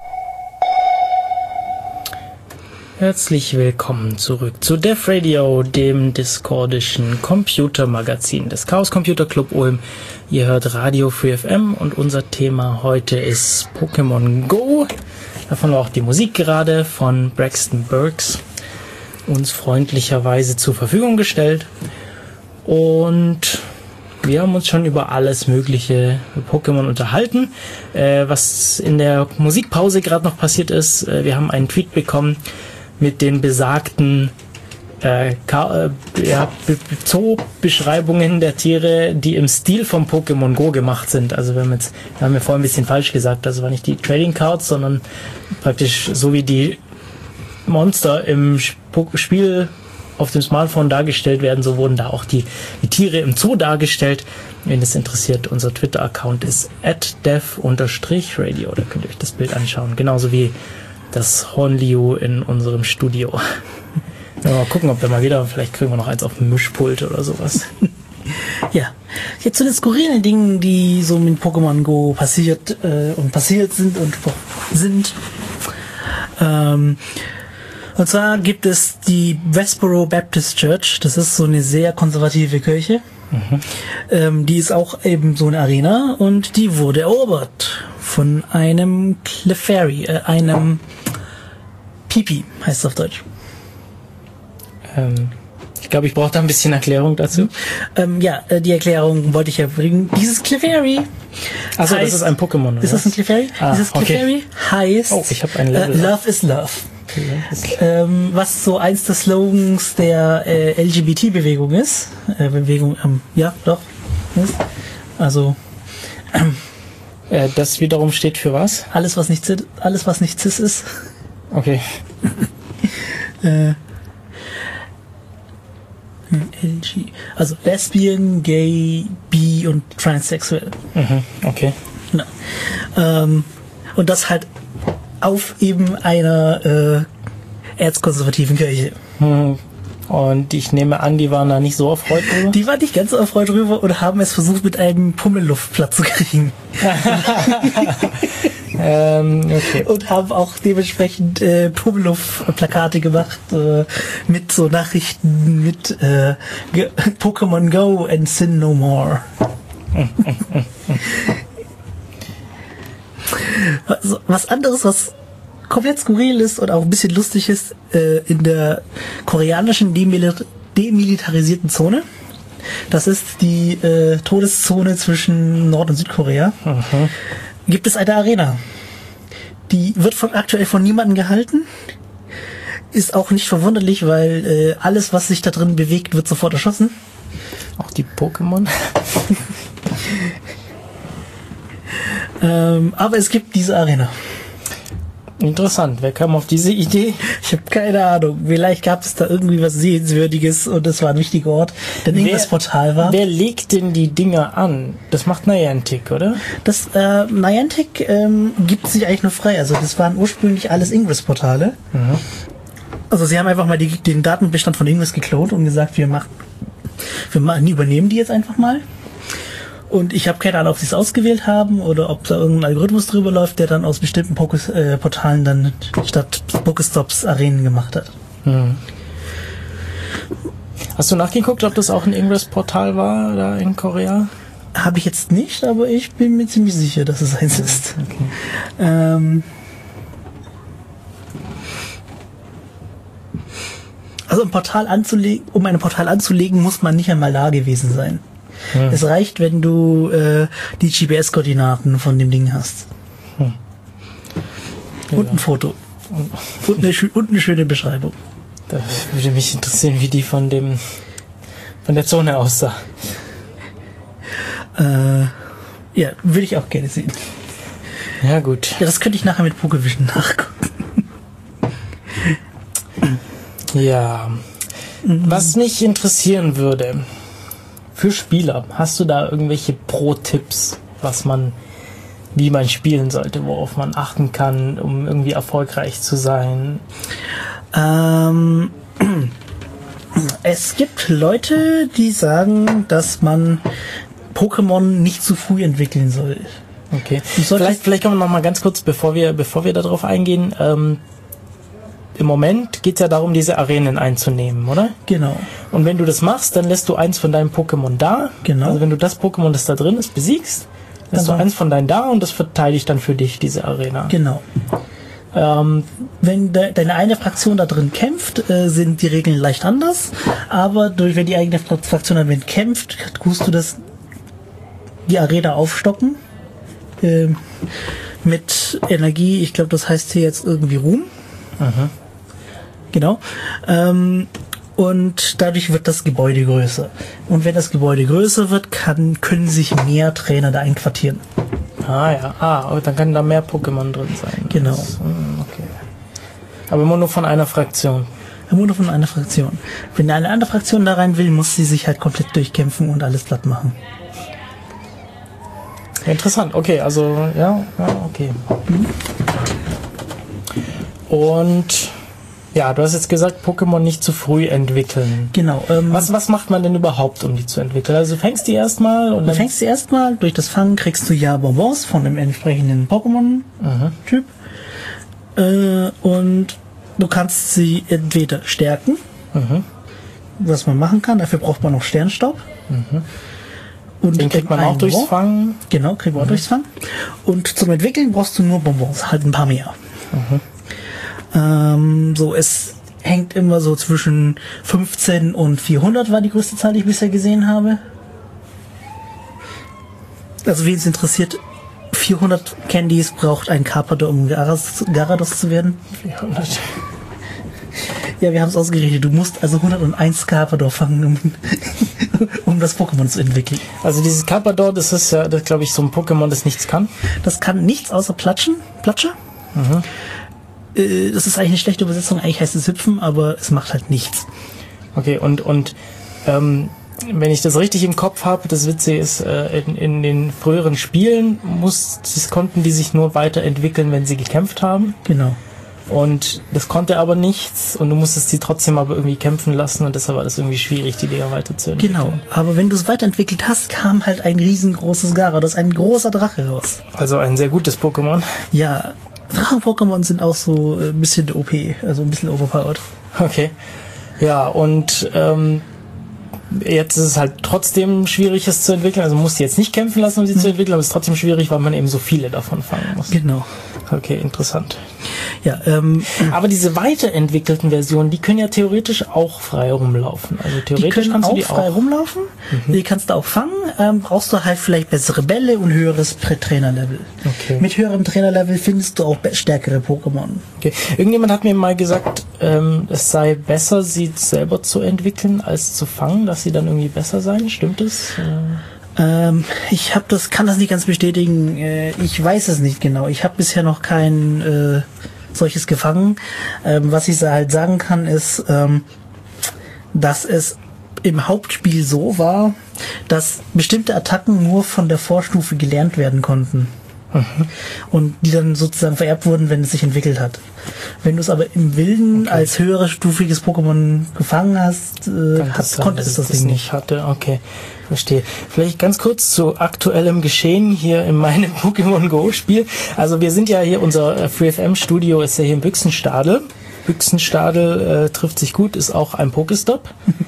Herzlich willkommen zurück zu Dev Radio, dem discordischen Computermagazin des Chaos Computer Club Ulm. Ihr hört Radio Free FM und unser Thema heute ist Pokémon Go. Davon war auch die Musik gerade von Braxton Burks uns freundlicherweise zur Verfügung gestellt. Und wir haben uns schon über alles mögliche Pokémon unterhalten. Was in der Musikpause gerade noch passiert ist, wir haben einen Tweet bekommen mit den besagten Zoo-Beschreibungen der Tiere, die im Stil von Pokémon Go gemacht sind. Also wir haben ja vorhin ein bisschen falsch gesagt, das war nicht die Trading Cards, sondern praktisch so wie die Monster im Spiel auf dem Smartphone dargestellt werden, so wurden da auch die Tiere im Zoo dargestellt. Wenn es interessiert, unser Twitter-Account ist @dev_radio, da könnt ihr euch das Bild anschauen. Genauso wie das Hornliu in unserem Studio. Ja, mal gucken, ob wir mal wieder, vielleicht kriegen wir noch eins auf dem Mischpult oder sowas. Ja, jetzt zu den skurrilen Dingen, die so mit Pokémon Go passiert sind. Und zwar gibt es die Westboro Baptist Church. Das ist so eine sehr konservative Kirche. Die ist auch eben so eine Arena und die wurde erobert von einem Clefairy, einem Pipi, heißt es auf Deutsch. Ich glaube, ich brauche da ein bisschen Erklärung dazu. Die Erklärung wollte ich ja bringen. Dieses Clefairy. Achso, das ist ein Pokémon, oder? Ist das ein Clefairy? Dieses Clefairy heißt ich habe ein Level. Love is Love. Was so eins der Slogans der LGBT-Bewegung ist. Ist. Also das wiederum steht für was? Alles, was nicht cis ist. Okay. Also Lesbian, Gay, Bi und Transsexuell. Okay. Ja. Und das halt auf eben einer erzkonservativen Kirche. Und ich nehme an, die waren da nicht so erfreut drüber? Die waren nicht ganz so erfreut drüber und haben es versucht, mit einem Pummelluftblatt zu kriegen. Okay. Und haben auch dementsprechend Pummelluft-Plakate gemacht mit so Nachrichten mit Pokémon Go and Sin No More. Was anderes, was komplett skurril ist und auch ein bisschen lustig ist, in der koreanischen demilitarisierten Zone. Das ist die Todeszone zwischen Nord- und Südkorea. Gibt es eine Arena. Die wird aktuell von niemandem gehalten. Ist auch nicht verwunderlich, weil alles, was sich da drin bewegt, wird sofort erschossen. Auch die Pokémon? Aber es gibt diese Arena. Interessant. Wer kam auf diese Idee? Ich habe keine Ahnung. Vielleicht gab es da irgendwie was Sehenswürdiges und das war ein wichtiger Ort, der irgendwas Portal war. Wer legt denn die Dinger an? Das macht Niantic, oder? Das Niantic gibt sich eigentlich nur frei. Also das waren ursprünglich alles Ingress-Portale. Also sie haben einfach mal den Datenbestand von Ingress geklont und gesagt, wir übernehmen die jetzt einfach mal. Und ich habe keine Ahnung, ob sie es ausgewählt haben oder ob da irgendein Algorithmus drüber läuft, der dann aus bestimmten Portalen dann statt Pokestops Arenen gemacht hat. Hast du nachgeguckt, ob das auch ein Ingress-Portal war da in Korea? Habe ich jetzt nicht, aber ich bin mir ziemlich sicher, dass es eins ist. Okay. Also um ein Portal anzulegen, muss man nicht einmal da gewesen sein. Es reicht, wenn du die GPS-Koordinaten von dem Ding hast. Und ein Foto. Und eine schöne Beschreibung. Da würde mich interessieren, wie die von der Zone aussah. Ja, würde ich auch gerne sehen. Ja, gut. Ja, das könnte ich nachher mit Pokevision nachgucken. Ja. Was mich interessieren würde, für Spieler, hast du da irgendwelche Pro-Tipps, wie man spielen sollte, worauf man achten kann, um irgendwie erfolgreich zu sein? Es gibt Leute, die sagen, dass man Pokémon nicht zu früh entwickeln soll. Okay. Vielleicht können wir noch mal ganz kurz, bevor wir darauf eingehen, im Moment geht es ja darum, diese Arenen einzunehmen, oder? Genau. Und wenn du das machst, dann lässt du eins von deinen Pokémon da. Genau. Also wenn du das Pokémon, das da drin ist, besiegst, lässt du eins von deinen da und das verteidigt dann für dich, diese Arena. Genau. Wenn deine eine Fraktion da drin kämpft, sind die Regeln leicht anders. Aber wenn die eigene Fraktion damit kämpft, tust du die Arena aufstocken. Mit Energie, ich glaube, das heißt hier jetzt irgendwie Ruhm. Aha. Genau. Und dadurch wird das Gebäude größer. Und wenn das Gebäude größer wird, können sich mehr Trainer da einquartieren. Ah ja. Dann können da mehr Pokémon drin sein. Genau. Okay. Aber immer nur von einer Fraktion. Immer nur von einer Fraktion. Wenn eine andere Fraktion da rein will, muss sie sich halt komplett durchkämpfen und alles platt machen. Interessant. Okay, also ja, okay. Und ja, du hast jetzt gesagt, Pokémon nicht zu früh entwickeln. Genau. Was macht man denn überhaupt, um die zu entwickeln? Also du fängst die erstmal und dann... durch das Fangen kriegst du ja Bonbons von dem entsprechenden Pokémon-Typ. Und du kannst sie entweder stärken, was man machen kann. Dafür braucht man noch Sternstaub. Und den kriegt man auch durchs Fangen. Genau, kriegt man auch durchs Fangen. Und zum Entwickeln brauchst du nur Bonbons, halt ein paar mehr. Es hängt immer so zwischen 15 und 400 war die größte Zahl, die ich bisher gesehen habe. Also wen es interessiert, 400 Candies braucht ein Carpador, um Gyarados zu werden. 400. Ja, wir haben es ausgerechnet. Du musst also 101 Carpador fangen, um das Pokémon zu entwickeln. Also dieses Carpador, das ist ja, glaube ich, so ein Pokémon, das nichts kann. Das kann nichts außer Platsche. Das ist eigentlich eine schlechte Übersetzung. Eigentlich heißt es hüpfen, aber es macht halt nichts. Okay, und wenn ich das richtig im Kopf habe, das Witzige ist, in den früheren Spielen konnten die sich nur weiterentwickeln, wenn sie gekämpft haben. Genau. Und das konnte aber nichts und du musstest sie trotzdem aber irgendwie kämpfen lassen und deshalb war das irgendwie schwierig, die Dinger weiterzuentwickeln. Genau, aber wenn du es weiterentwickelt hast, kam halt ein riesengroßes Gyarados, ein großer Drache raus. Also ein sehr gutes Pokémon. Ja, Drachen-Pokémon sind auch so ein bisschen OP, also ein bisschen overpowered. Okay. Ja, und jetzt ist es halt trotzdem schwierig, es zu entwickeln. Also man muss die jetzt nicht kämpfen lassen, um sie zu entwickeln, aber es ist trotzdem schwierig, weil man eben so viele davon fangen muss. Genau. Okay, interessant. Ja, aber diese weiterentwickelten Versionen, die können ja theoretisch auch frei rumlaufen. Also theoretisch die kannst du die frei rumlaufen. Die kannst du auch fangen. Brauchst du halt vielleicht bessere Bälle und höheres Trainerlevel. Okay. Mit höherem Trainerlevel findest du auch stärkere Pokémon. Okay. Irgendjemand hat mir mal gesagt, es sei besser, sie selber zu entwickeln, als zu fangen, dass sie dann irgendwie besser seien. Stimmt das? Ich kann das nicht ganz bestätigen. Ich weiß es nicht genau. Ich habe bisher noch kein solches gefangen. Was ich halt sagen kann, ist, dass es im Hauptspiel so war, dass bestimmte Attacken nur von der Vorstufe gelernt werden konnten. Und die dann sozusagen vererbt wurden, wenn es sich entwickelt hat. Wenn du es aber im Wilden als höherstufiges Pokémon gefangen hast, konnte es das Ding nicht. Okay, verstehe. Vielleicht ganz kurz zu aktuellem Geschehen hier in meinem Pokémon Go Spiel. Also wir sind ja hier, unser FreeFM Studio ist ja hier in Büchsenstadel. Büchsenstadel trifft sich gut, ist auch ein Pokestop.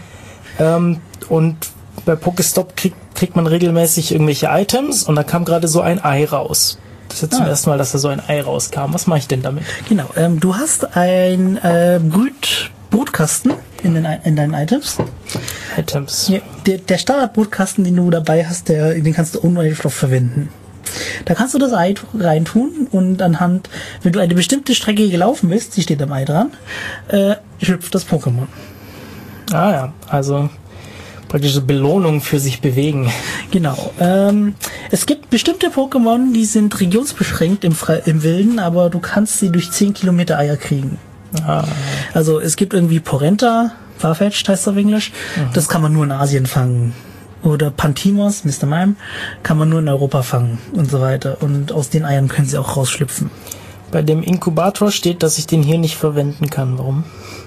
Und bei Pokestop kriegt man regelmäßig irgendwelche Items und da kam gerade so ein Ei raus. Das ist jetzt zum ersten Mal, dass da so ein Ei rauskam. Was mache ich denn damit? Genau, du hast ein Brutkasten in deinen Items. Items. Ja, der Standard-Brutkasten, den du dabei hast, den kannst du ohne Stoff verwenden. Da kannst du das Ei reintun und anhand, wenn du eine bestimmte Strecke gelaufen bist, die steht am Ei dran, schlüpft das Pokémon. Ah ja, also praktisch so Belohnung für sich bewegen. Genau. Es gibt bestimmte Pokémon, die sind regionsbeschränkt im Wilden, aber du kannst sie durch 10 Kilometer Eier kriegen. Ah. Also es gibt irgendwie Porenta, Farfetch'd heißt auf Englisch, das kann man nur in Asien fangen. Oder Pantimos, Mr. Mime, kann man nur in Europa fangen und so weiter. Und aus den Eiern können sie auch rausschlüpfen. Bei dem Inkubator steht, dass ich den hier nicht verwenden kann. Warum?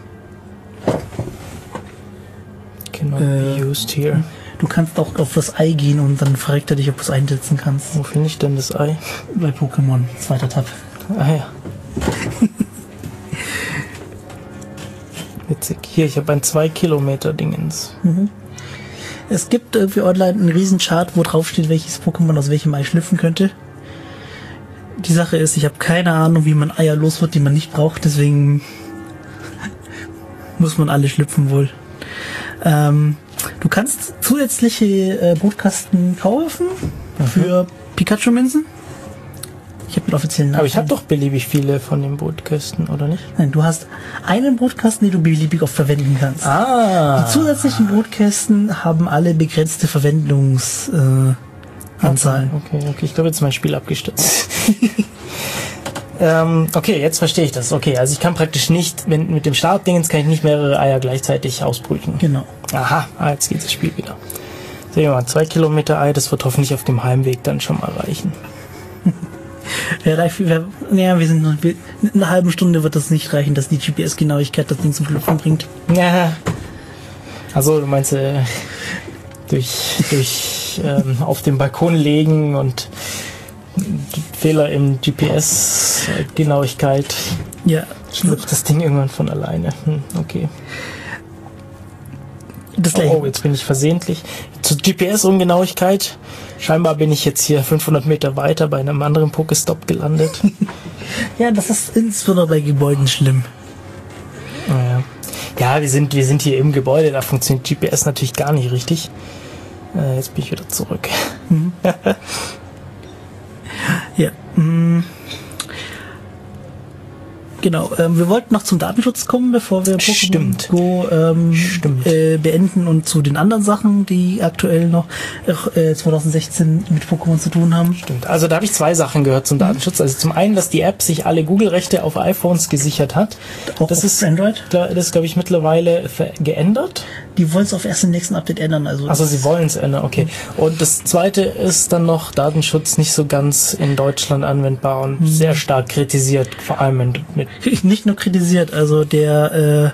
Cannot be used here. Du kannst auch auf das Ei gehen und dann fragt er dich, ob du es einsetzen kannst. Wo finde ich denn das Ei? Bei Pokémon, 2. Tab. Ah ja. Witzig. Hier, ich habe ein 2 Kilometer Dingens. Es gibt irgendwie online einen riesen Chart, wo drauf steht, welches Pokémon aus welchem Ei schlüpfen könnte. Die Sache ist, ich habe keine Ahnung, wie man Eier los wird, die man nicht braucht, deswegen muss man alle schlüpfen wohl. Du kannst zusätzliche Brutkasten kaufen für Pikachu-Münzen. Ich habe den offiziellen Namen. Aber ich habe doch beliebig viele von den Brutkästen, oder nicht? Nein, du hast einen Brutkasten, den du beliebig oft verwenden kannst. Ah. Die zusätzlichen Brutkästen haben alle begrenzte Verwendungsanzahlen. Okay, ich glaube, jetzt ist mein Spiel abgestürzt. Okay, jetzt verstehe ich das. Okay, also ich kann praktisch nicht, mit dem Startdingens kann ich nicht mehrere Eier gleichzeitig ausbrüten. Genau. Aha, jetzt geht das Spiel wieder. Sehen wir mal, 2 Kilometer Ei, das wird hoffentlich auf dem Heimweg dann schon mal reichen. Wir sind noch, in einer halben Stunde wird das nicht reichen, dass die GPS-Genauigkeit das Ding zum Schlüpfen bringt. Ja. Also du meinst durch auf den Balkon legen und Fehler im GPS-Genauigkeit. Ja. Schlüpft das Ding irgendwann von alleine. Okay. Oh, jetzt bin ich versehentlich. Zur GPS-Ungenauigkeit. Scheinbar bin ich jetzt hier 500 Meter weiter bei einem anderen Pokestop gelandet. Ja, das ist insbesondere bei Gebäuden schlimm. Ja, wir sind hier im Gebäude, da funktioniert GPS natürlich gar nicht richtig. Jetzt bin ich wieder zurück. Ja. Genau, wir wollten noch zum Datenschutz kommen, bevor wir Pokémon Go beenden und zu den anderen Sachen, die aktuell noch 2016 mit Pokémon zu tun haben. Stimmt, also da habe ich 2 Sachen gehört zum Datenschutz. Also zum einen, dass die App sich alle Google-Rechte auf iPhones gesichert hat. Auch das ist Android? Das ist, glaube ich, mittlerweile geändert. Die wollen es auf erst im nächsten Update ändern. Also sie wollen es ändern, okay. Und das zweite ist dann noch Datenschutz nicht so ganz in Deutschland anwendbar und sehr stark kritisiert, vor allem mit nicht nur kritisiert, also der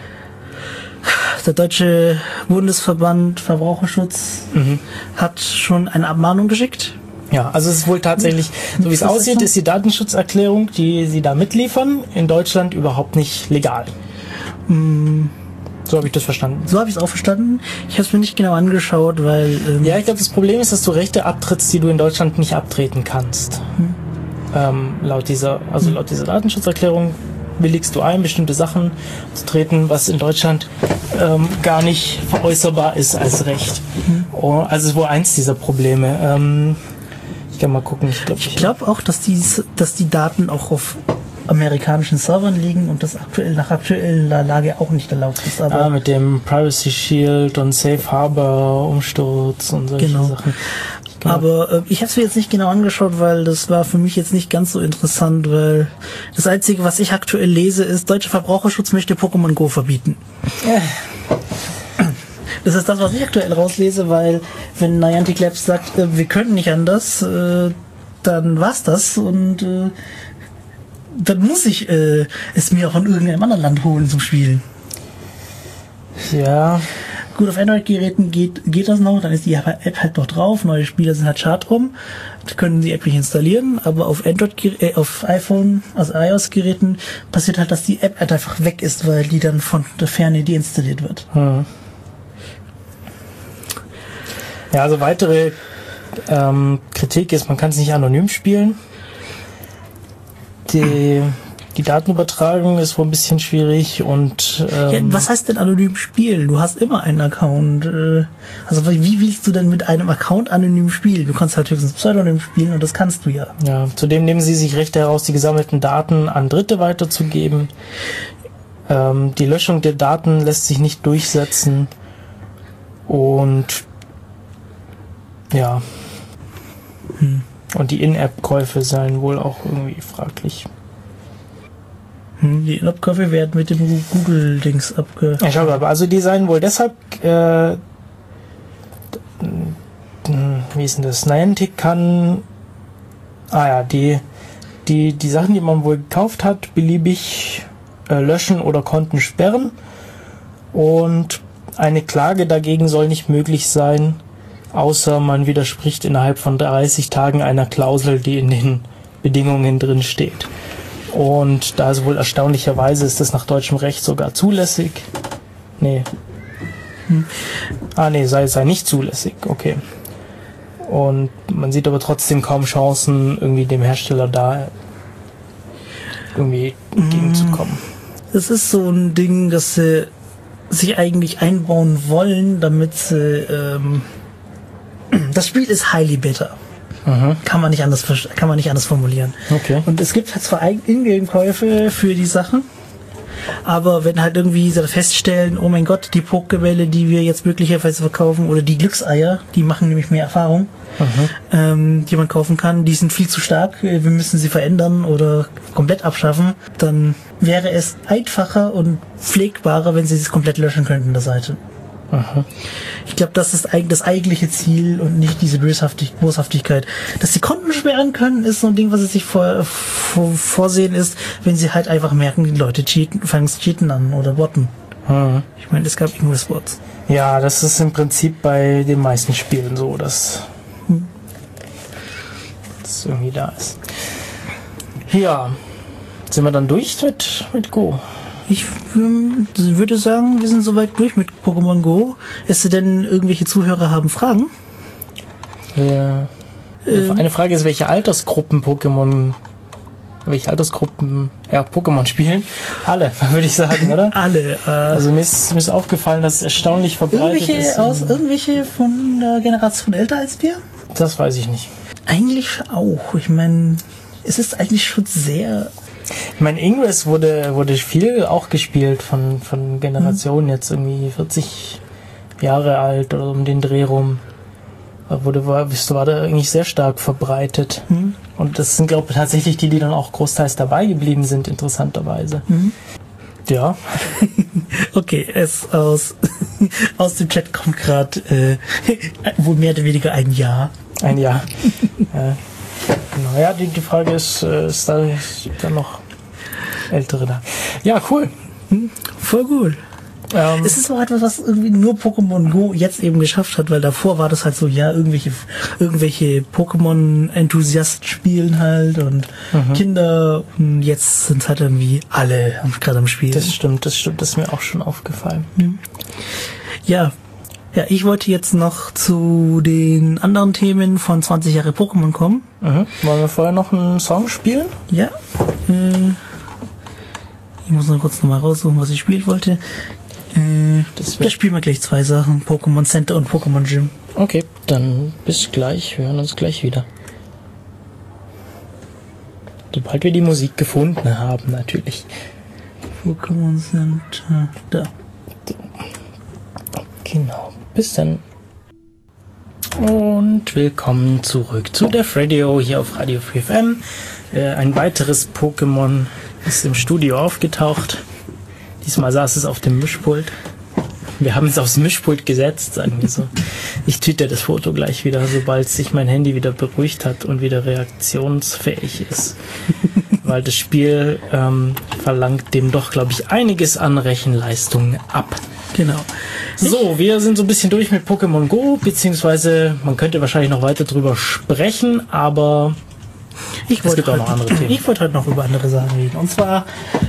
Deutsche Bundesverband Verbraucherschutz hat schon eine Abmahnung geschickt. Ja, also es ist wohl tatsächlich, so wie es aussieht, ist die Datenschutzerklärung, die sie da mitliefern, in Deutschland überhaupt nicht legal. So habe ich das verstanden. So habe ich es auch verstanden. Ich habe es mir nicht genau angeschaut, weil... ja, ich glaube, das Problem ist, dass du Rechte abtrittst, die du in Deutschland nicht abtreten kannst. Laut dieser Datenschutzerklärung willigst du ein, bestimmte Sachen zu treten, was in Deutschland gar nicht veräußerbar ist als Recht. Also es ist wohl eins dieser Probleme. Ich kann mal gucken. Ich glaube auch, dass die Daten auch auf amerikanischen Servern liegen und das nach aktueller Lage auch nicht erlaubt ist. Aber mit dem Privacy Shield und Safe Harbor Umsturz und solche Sachen. Genau. Aber ich habe es mir jetzt nicht genau angeschaut, weil das war für mich jetzt nicht ganz so interessant, weil das Einzige, was ich aktuell lese, ist, Deutscher Verbraucherschutz möchte Pokémon Go verbieten. Das ist das, was ich aktuell rauslese, weil wenn Niantic Labs sagt, wir können nicht anders, dann war's das und dann muss ich es mir auch von irgendeinem anderen Land holen zum Spielen. Ja. Gut, auf Android-Geräten geht das noch, dann ist die App halt noch drauf, neue Spieler sind halt schad drum, die können die App nicht installieren, aber auf auf iPhone, also iOS-Geräten passiert halt, dass die App halt einfach weg ist, weil die dann von der Ferne deinstalliert wird. Ja, also weitere Kritik ist, man kann es nicht anonym spielen. Die die Datenübertragung ist wohl ein bisschen schwierig und was heißt denn anonym spielen? Du hast immer einen Account. Also wie willst du denn mit einem Account anonym spielen? Du kannst halt höchstens pseudonym spielen und das kannst du ja. Ja, zudem nehmen sie sich Rechte heraus, die gesammelten Daten an Dritte weiterzugeben. Die Löschung der Daten lässt sich nicht durchsetzen und ja. Und die In-App-Käufe seien wohl auch irgendwie fraglich. Die In-App-Käufe werden mit dem Google-Dings Ich schau mal, also die seien wohl deshalb wie ist denn das? Niantic kann die Sachen, die man wohl gekauft hat, beliebig löschen oder Konten sperren und eine Klage dagegen soll nicht möglich sein, außer man widerspricht innerhalb von 30 Tagen einer Klausel, die in den Bedingungen drin steht. Und da ist wohl erstaunlicherweise, ist das nach deutschem Recht sogar zulässig. Nee. Sei nicht zulässig, okay. Und man sieht aber trotzdem kaum Chancen, irgendwie dem Hersteller da irgendwie entgegenzukommen. Das ist so ein Ding, dass sie sich eigentlich einbauen wollen, damit sie das Spiel ist highly beta. Kann man nicht anders formulieren. Okay. Und es gibt halt zwar Ingame-Käufe für die Sachen, aber wenn halt irgendwie sie feststellen, oh mein Gott, die Pokébälle, die wir jetzt möglicherweise verkaufen, oder die Glückseier, die machen nämlich mehr Erfahrung, die man kaufen kann, die sind viel zu stark, wir müssen sie verändern oder komplett abschaffen, dann wäre es einfacher und pflegbarer, wenn sie es komplett löschen könnten, der Seite. Ich glaube, das ist das eigentliche Ziel und nicht diese Boshaftigkeit. Dass sie Konten sperren können, ist so ein Ding, was sie sich vorsehen ist, wenn sie halt einfach merken, die Leute fangen es cheaten an oder botten. Ich meine, es gab Ingress-Bots. Ja, das ist im Prinzip bei den meisten Spielen so, dass das irgendwie da ist. Ja, sind wir dann durch mit Go? Ich würde sagen, wir sind soweit durch mit Pokémon Go. Es denn irgendwelche Zuhörer haben Fragen? Eine Frage ist, welche Altersgruppen Pokémon spielen? Alle, würde ich sagen, oder? Alle. Also mir ist aufgefallen, dass es erstaunlich verbreitet ist. Irgendwelche von der Generation älter als wir? Das weiß ich nicht. Eigentlich auch. Ich meine, es ist eigentlich schon sehr... Ich meine, Ingress wurde viel auch gespielt von Generationen, jetzt irgendwie 40 Jahre alt oder um den Dreh rum. War da eigentlich sehr stark verbreitet. Und das sind, glaube ich, tatsächlich die dann auch großteils dabei geblieben sind, interessanterweise. Ja. Okay, aus dem Chat kommt gerade wohl mehr oder weniger ein Ja. Ein Ja. Genau, ja, die Frage ist da noch Ältere da. Ja, cool. Voll gut. Es ist auch etwas, was irgendwie nur Pokémon Go jetzt eben geschafft hat, weil davor war das halt so, ja, irgendwelche Pokémon-Enthusiasten spielen halt und Kinder, und jetzt sind halt irgendwie alle gerade am Spielen. Das stimmt, das ist mir auch schon aufgefallen. Ja, ich wollte jetzt noch zu den anderen Themen von 20 Jahre Pokémon kommen. Wollen wir vorher noch einen Song spielen? Ja. Ich muss noch kurz nochmal raussuchen, was ich spielen wollte. Da spielen wir gleich 2 Sachen. Pokémon Center und Pokémon Gym. Okay, dann bis gleich. Wir hören uns gleich wieder. Sobald wir die Musik gefunden haben, natürlich. Pokémon Center. Da. Genau. Bis dann. Und willkommen zurück zu Def Radio hier auf Radio Free FM. Ein weiteres Pokémon ist im Studio aufgetaucht. Diesmal saß es auf dem Mischpult. Wir haben es aufs Mischpult gesetzt, sagen wir so. Ich twitter das Foto gleich wieder, sobald sich mein Handy wieder beruhigt hat und wieder reaktionsfähig ist. Weil das Spiel verlangt dem doch, glaube ich, einiges an Rechenleistung ab. Genau. So, wir sind so ein bisschen durch mit Pokémon Go, beziehungsweise man könnte wahrscheinlich noch weiter drüber sprechen, aber es gibt auch noch andere Themen. Ich wollte heute noch über andere Sachen reden. Und zwar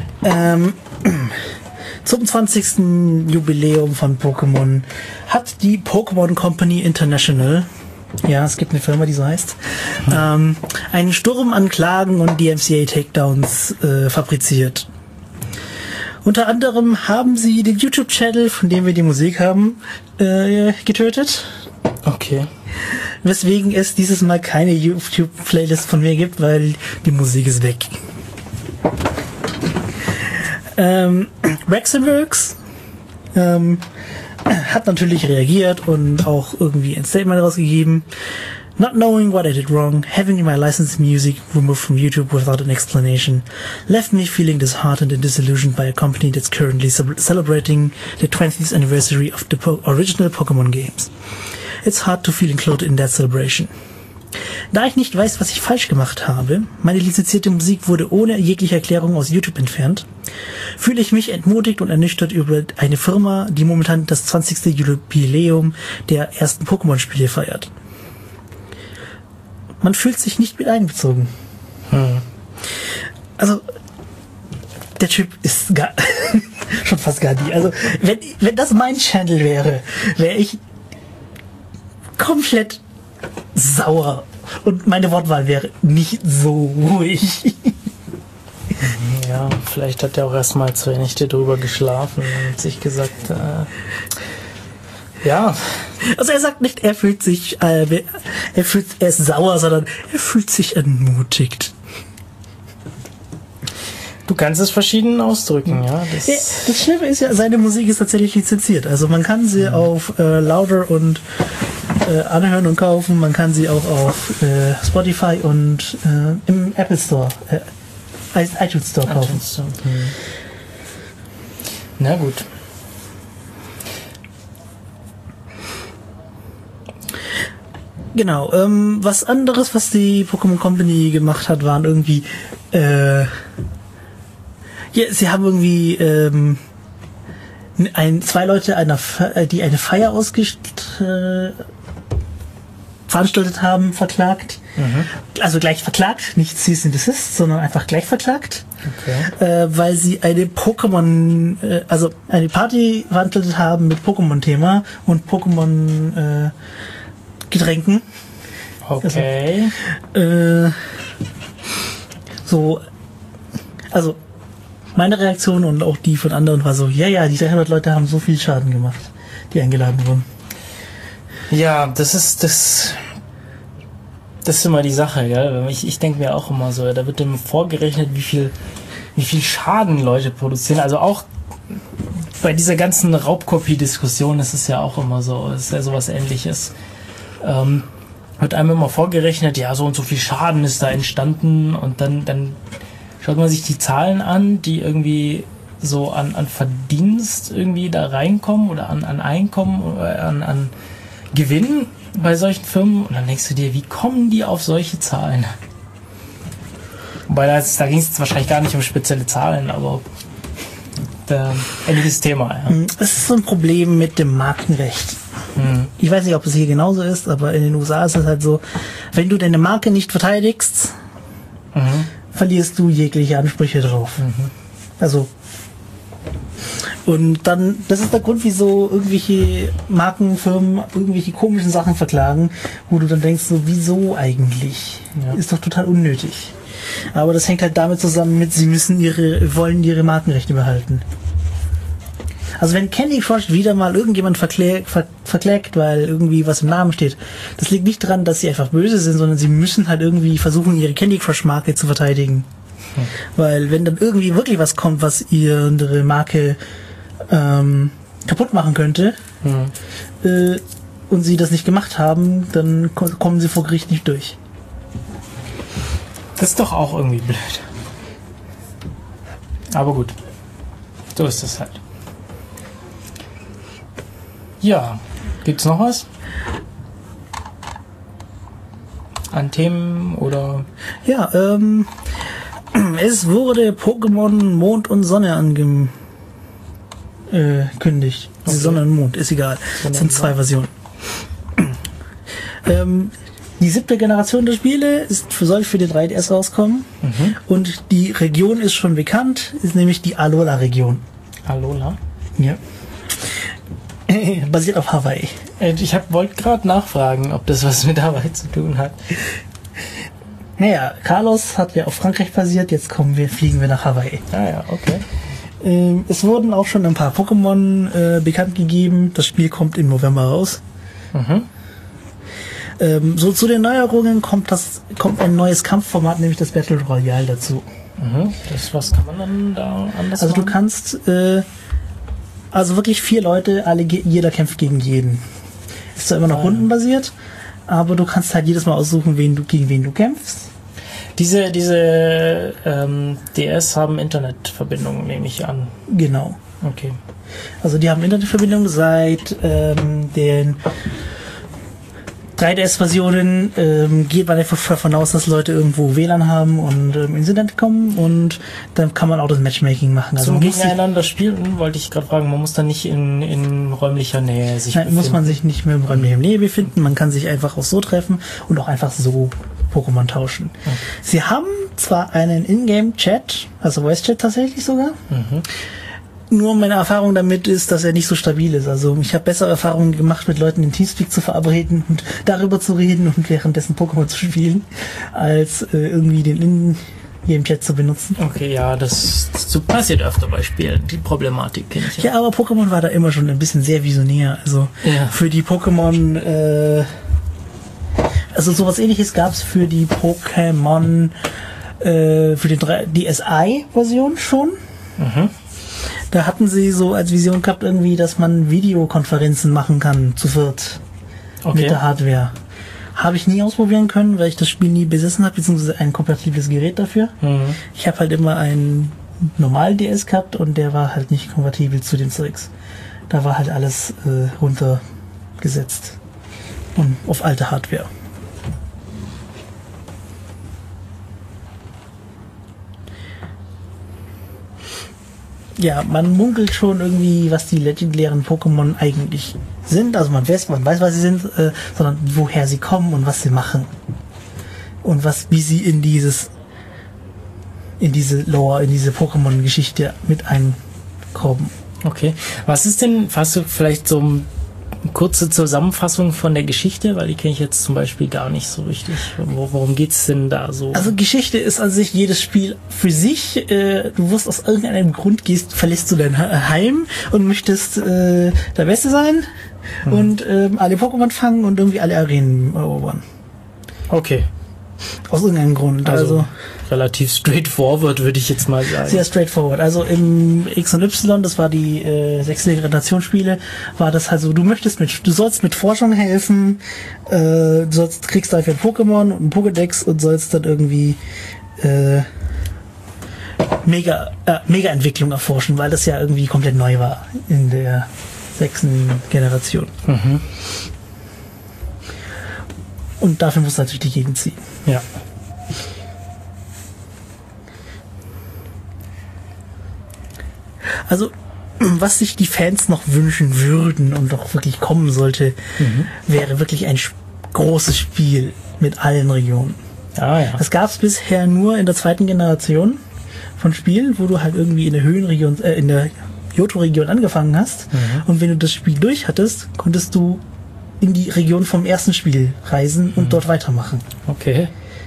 zum 20. Jubiläum von Pokémon hat die Pokémon Company International Ja, es gibt eine Firma, die so heißt. Einen Sturm an Klagen und DMCA-Takedowns fabriziert. Unter anderem haben sie den YouTube-Channel, von dem wir die Musik haben, getötet. Okay. Weswegen es dieses Mal keine YouTube-Playlist von mir gibt, weil die Musik ist weg. Rexenworks hat natürlich reagiert und auch irgendwie ein Statement rausgegeben. Not knowing what I did wrong, having my licensed music removed from YouTube without an explanation, left me feeling disheartened and disillusioned by a company that's currently celebrating the 20th anniversary of the original Pokémon games. It's hard to feel included in that celebration. Da ich nicht weiß, was ich falsch gemacht habe, meine lizenzierte Musik wurde ohne jegliche Erklärung aus YouTube entfernt, fühle ich mich entmutigt und ernüchtert über eine Firma, die momentan das 20. Jubiläum der ersten Pokémon-Spiele feiert. Man fühlt sich nicht mit einbezogen. Also, der Typ ist schon fast gar nie. Also, wenn das mein Channel wäre, wäre ich komplett sauer. Und meine Wortwahl wäre nicht so ruhig. Ja, vielleicht hat er auch erstmal 2 Nächte drüber geschlafen und sich gesagt, ja. Also er sagt nicht, er ist sauer, sondern er fühlt sich entmutigt. Du kannst es verschieden ausdrücken, ja. Das Schlimme ist ja, seine Musik ist tatsächlich lizenziert. Also man kann sie auf Louder und anhören und kaufen. Man kann sie auch auf Spotify und im Apple Store, iTunes Store kaufen. Na gut. Genau, was anderes, was die Pokémon Company gemacht hat, waren irgendwie sie haben irgendwie zwei Leute die eine Feier veranstaltet haben, verklagt. Also gleich verklagt, nicht Cease and Desist, sondern einfach gleich verklagt. Okay. Weil sie eine eine Party veranstaltet haben mit Pokémon-Thema und Pokémon Getränken. Okay. Also meine Reaktion und auch die von anderen war so, ja, die 300 Leute haben so viel Schaden gemacht, die eingeladen wurden. Ja, das ist immer die Sache, ja. Ich denke mir auch immer so, da wird dem vorgerechnet, wie viel Schaden Leute produzieren. Also auch bei dieser ganzen Raubkopie-Diskussion ist es ja auch immer so, es ist ja sowas Ähnliches. Wird einem immer vorgerechnet, ja, so und so viel Schaden ist da entstanden und dann schaut man sich die Zahlen an, die irgendwie so an Verdienst irgendwie da reinkommen oder an Einkommen oder an Gewinn bei solchen Firmen und dann denkst du dir, wie kommen die auf solche Zahlen? Wobei da ging es wahrscheinlich gar nicht um spezielle Zahlen, aber ähnliches Thema. Ja. Das ist so ein Problem mit dem Markenrecht. Ich weiß nicht, ob es hier genauso ist, aber in den USA ist es halt so, wenn du deine Marke nicht verteidigst, verlierst du jegliche Ansprüche drauf. Also und dann, das ist der Grund, wieso irgendwelche Markenfirmen irgendwelche komischen Sachen verklagen, wo du dann denkst, so, wieso eigentlich? Ja. Ist doch total unnötig. Aber das hängt halt damit zusammen mit, sie wollen ihre Markenrechte behalten. Also wenn Candy Crush wieder mal irgendjemand verklagt, weil irgendwie was im Namen steht, das liegt nicht daran, dass sie einfach böse sind, sondern sie müssen halt irgendwie versuchen, ihre Candy Crush Marke zu verteidigen. Weil wenn dann irgendwie wirklich was kommt, was ihre Marke kaputt machen könnte und sie das nicht gemacht haben, dann kommen sie vor Gericht nicht durch. Das ist doch auch irgendwie blöd. Aber gut. So ist das halt. Ja, gibt's noch was? An Themen oder? Ja, es wurde Pokémon Mond und Sonne angekündigt. Okay. Sonne und Mond, ist egal. Es sind 2 Versionen. Die 7. Generation der Spiele soll für den 3DS rauskommen. Und die Region ist schon bekannt, ist nämlich die Alola-Region. Alola? Ja. Basiert auf Hawaii. Ich wollte gerade nachfragen, ob das was mit Hawaii zu tun hat. Naja, Carlos hat ja auf Frankreich basiert, jetzt fliegen wir nach Hawaii. Ah ja, okay. Es wurden auch schon ein paar Pokémon bekannt gegeben. Das Spiel kommt im November raus. Mhm. So zu den Neuerungen kommt ein neues Kampfformat, nämlich das Battle Royale dazu. Mhm. Was kann man dann da anders Also machen? du kannst also wirklich 4 Leute, jeder kämpft gegen jeden. Ist zwar immer noch rundenbasiert, aber du kannst halt jedes Mal aussuchen, gegen wen du kämpfst. Diese DS haben Internetverbindung, nehme ich an. Genau. Okay. Also die haben Internetverbindung seit den 3DS-Versionen geht man einfach davon aus, dass Leute irgendwo WLAN haben und ins Internet kommen und dann kann man auch das Matchmaking machen. Also Zum Gegeneinander spielen, wollte ich gerade fragen, man muss dann nicht in räumlicher Nähe sich befinden. Muss man sich nicht mehr in räumlicher Nähe befinden, man kann sich einfach auch so treffen und auch einfach so Pokémon tauschen. Okay. Sie haben zwar einen Ingame-Chat, also Voice-Chat tatsächlich sogar, nur meine Erfahrung damit ist, dass er nicht so stabil ist. Also ich habe bessere Erfahrungen gemacht, mit Leuten in Teamspeak zu verabreden und darüber zu reden und währenddessen Pokémon zu spielen, als irgendwie den In-Game-Chat zu benutzen. Okay, ja, das passiert öfter bei Spielen. Die Problematik kenne ich ja. Ja, aber Pokémon war da immer schon ein bisschen sehr visionär. Also für die Pokémon, also sowas ähnliches gab es für die Pokémon, für die SI-Version schon. Mhm. Da hatten sie so als Vision gehabt irgendwie, dass man Videokonferenzen machen kann zu viert mit der Hardware. Habe ich nie ausprobieren können, weil ich das Spiel nie besessen habe, beziehungsweise ein kompatibles Gerät dafür. Mhm. Ich habe halt immer einen normalen DS gehabt und der war halt nicht kompatibel zu den Zeugs. Da war halt alles runtergesetzt und auf alte Hardware. Ja, man munkelt schon irgendwie, was die legendären Pokémon eigentlich sind. Also man weiß, was sie sind, sondern woher sie kommen und was sie machen. Und wie sie in diese Lore, in diese Pokémon-Geschichte mit einkommen. Okay. Hast du vielleicht so eine kurze Zusammenfassung von der Geschichte? Weil die kenne ich jetzt zum Beispiel gar nicht so richtig. Worum geht's denn da so? Also Geschichte ist an sich jedes Spiel für sich. Du wirst aus irgendeinem Grund verlässt du dein Heim und möchtest der Beste sein und alle Pokémon fangen und irgendwie alle Arenen erobern. Okay. Aus irgendeinem Grund. Also relativ straightforward, würde ich jetzt mal sagen. Sehr straightforward. Also im X und Y, das war die 6. Generationsspiele, war das halt so, du sollst mit Forschung helfen, kriegst dafür ein Pokémon und ein Pokédex und sollst dann irgendwie Mega-Entwicklung erforschen, weil das ja irgendwie komplett neu war in der 6. Generation. Mhm. Und dafür musst du natürlich die Gegend ziehen. Ja. Also, was sich die Fans noch wünschen würden und doch wirklich kommen sollte, wäre wirklich ein großes Spiel mit allen Regionen. Ah, ja. Das gab es bisher nur in der 2. Generation von Spielen, wo du halt irgendwie in der Höhenregion, in der Johto-Region angefangen hast. Und wenn du das Spiel durch hattest, konntest du in die Region vom ersten Spiel reisen und dort weitermachen. Okay.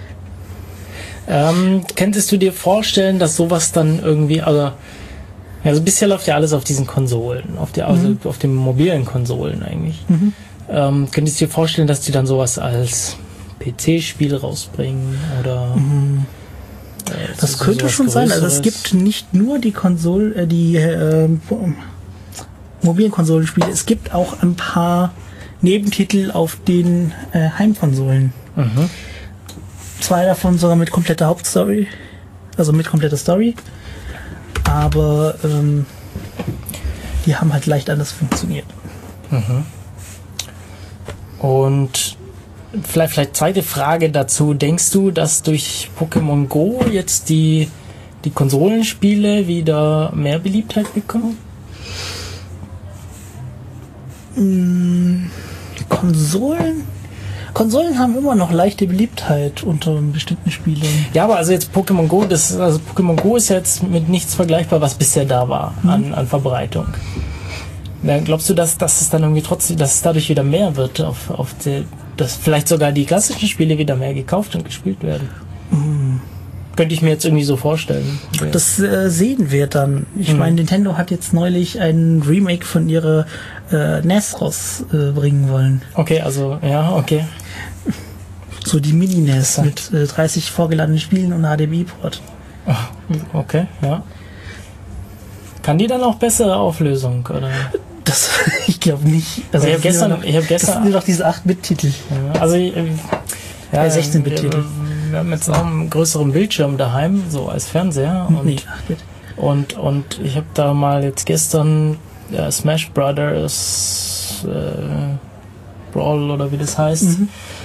Könntest du dir vorstellen, dass sowas dann irgendwie, also bisher läuft ja alles auf diesen Konsolen, auf den mobilen Konsolen eigentlich. Könntest du dir vorstellen, dass die dann sowas als PC-Spiel rausbringen oder? Das könnte schon sein. Also es gibt nicht nur die mobilen Konsolenspiele, es gibt auch ein paar Nebentitel auf den Heimkonsolen. 2 davon sogar mit kompletter Hauptstory, also mit kompletter Story. Aber die haben halt leicht anders funktioniert. Und vielleicht zweite Frage dazu. Denkst du, dass durch Pokémon Go jetzt die Konsolenspiele wieder mehr Beliebtheit bekommen? Konsolen haben immer noch leichte Beliebtheit unter bestimmten Spielen. Ja, aber also jetzt Pokémon Go, Pokémon Go ist jetzt mit nichts vergleichbar, was bisher da war an Verbreitung. Glaubst du, dass es dann irgendwie trotzdem, dass es dadurch wieder mehr wird, dass vielleicht sogar die klassischen Spiele wieder mehr gekauft und gespielt werden? Könnte ich mir jetzt irgendwie so vorstellen. Das sehen wir dann. Ich meine, Nintendo hat jetzt neulich ein Remake von ihrer NES rausbringen wollen. Okay, also, ja, okay. So die Mini-NES mit 30 vorgeladenen Spielen und HDMI-Port. Okay, ja. Kann die dann auch bessere Auflösung, oder? Das, ich glaube nicht. Also ich habe gestern... Das sind doch diese 8-Bit-Titel. Ja, also, 16-Bit-Titel. Wir haben jetzt auch einen größeren Bildschirm daheim, so als Fernseher. Und ich habe da mal jetzt gestern Smash Brothers Brawl oder wie das heißt,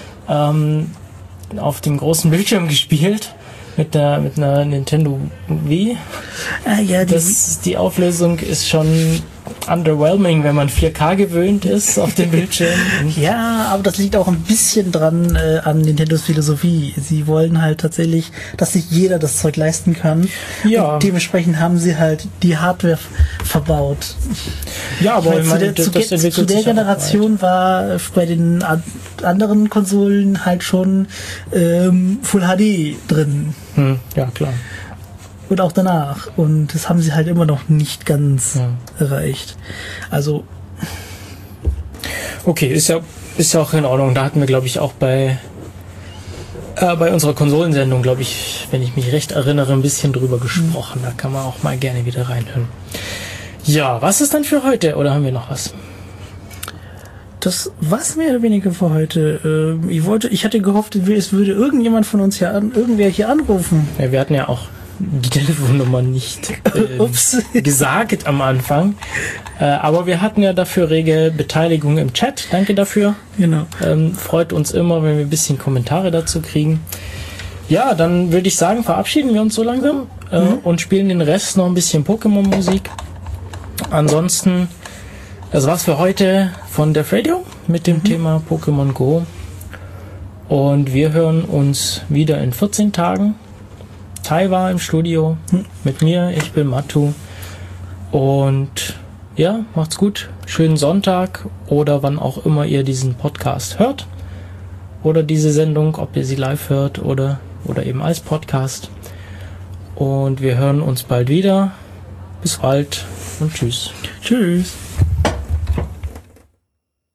auf dem großen Bildschirm gespielt. Mit einer Nintendo Wii. Ja, die Auflösung ist schon underwhelming, wenn man 4K gewöhnt ist auf dem Bildschirm. Ja, aber das liegt auch ein bisschen dran an Nintendos Philosophie. Sie wollen halt tatsächlich, dass sich jeder das Zeug leisten kann. Ja. Und dementsprechend haben sie halt die Hardware verbaut. Ja, aber zu der Generation war bei den anderen Konsolen halt schon Full HD drin. Ja, klar. Und auch danach. Und das haben sie halt immer noch nicht ganz erreicht. Also. Okay, ist ja auch in Ordnung. Da hatten wir, glaube ich, auch bei unserer Konsolensendung, glaube ich, wenn ich mich recht erinnere, ein bisschen drüber gesprochen. Da kann man auch mal gerne wieder reinhören. Ja, was ist dann für heute? Oder haben wir noch was? Das war's mehr oder weniger für heute. Ich hatte gehofft, es würde irgendjemand von uns irgendwer hier anrufen. Ja, wir hatten ja auch die Telefonnummer nicht gesagt am Anfang. Aber wir hatten ja dafür rege Beteiligung im Chat. Danke dafür. Genau. Freut uns immer, wenn wir ein bisschen Kommentare dazu kriegen. Ja, dann würde ich sagen, verabschieden wir uns so langsam und spielen den Rest noch ein bisschen Pokémon-Musik. Ansonsten, das war's für heute von Def Radio mit dem Thema Pokémon Go. Und wir hören uns wieder in 14 Tagen. Tai war im Studio mit mir, ich bin Matu. Und ja, macht's gut. Schönen Sonntag oder wann auch immer ihr diesen Podcast hört. Oder diese Sendung, ob ihr sie live hört oder eben als Podcast. Und wir hören uns bald wieder. Bis bald und tschüss. Tschüss.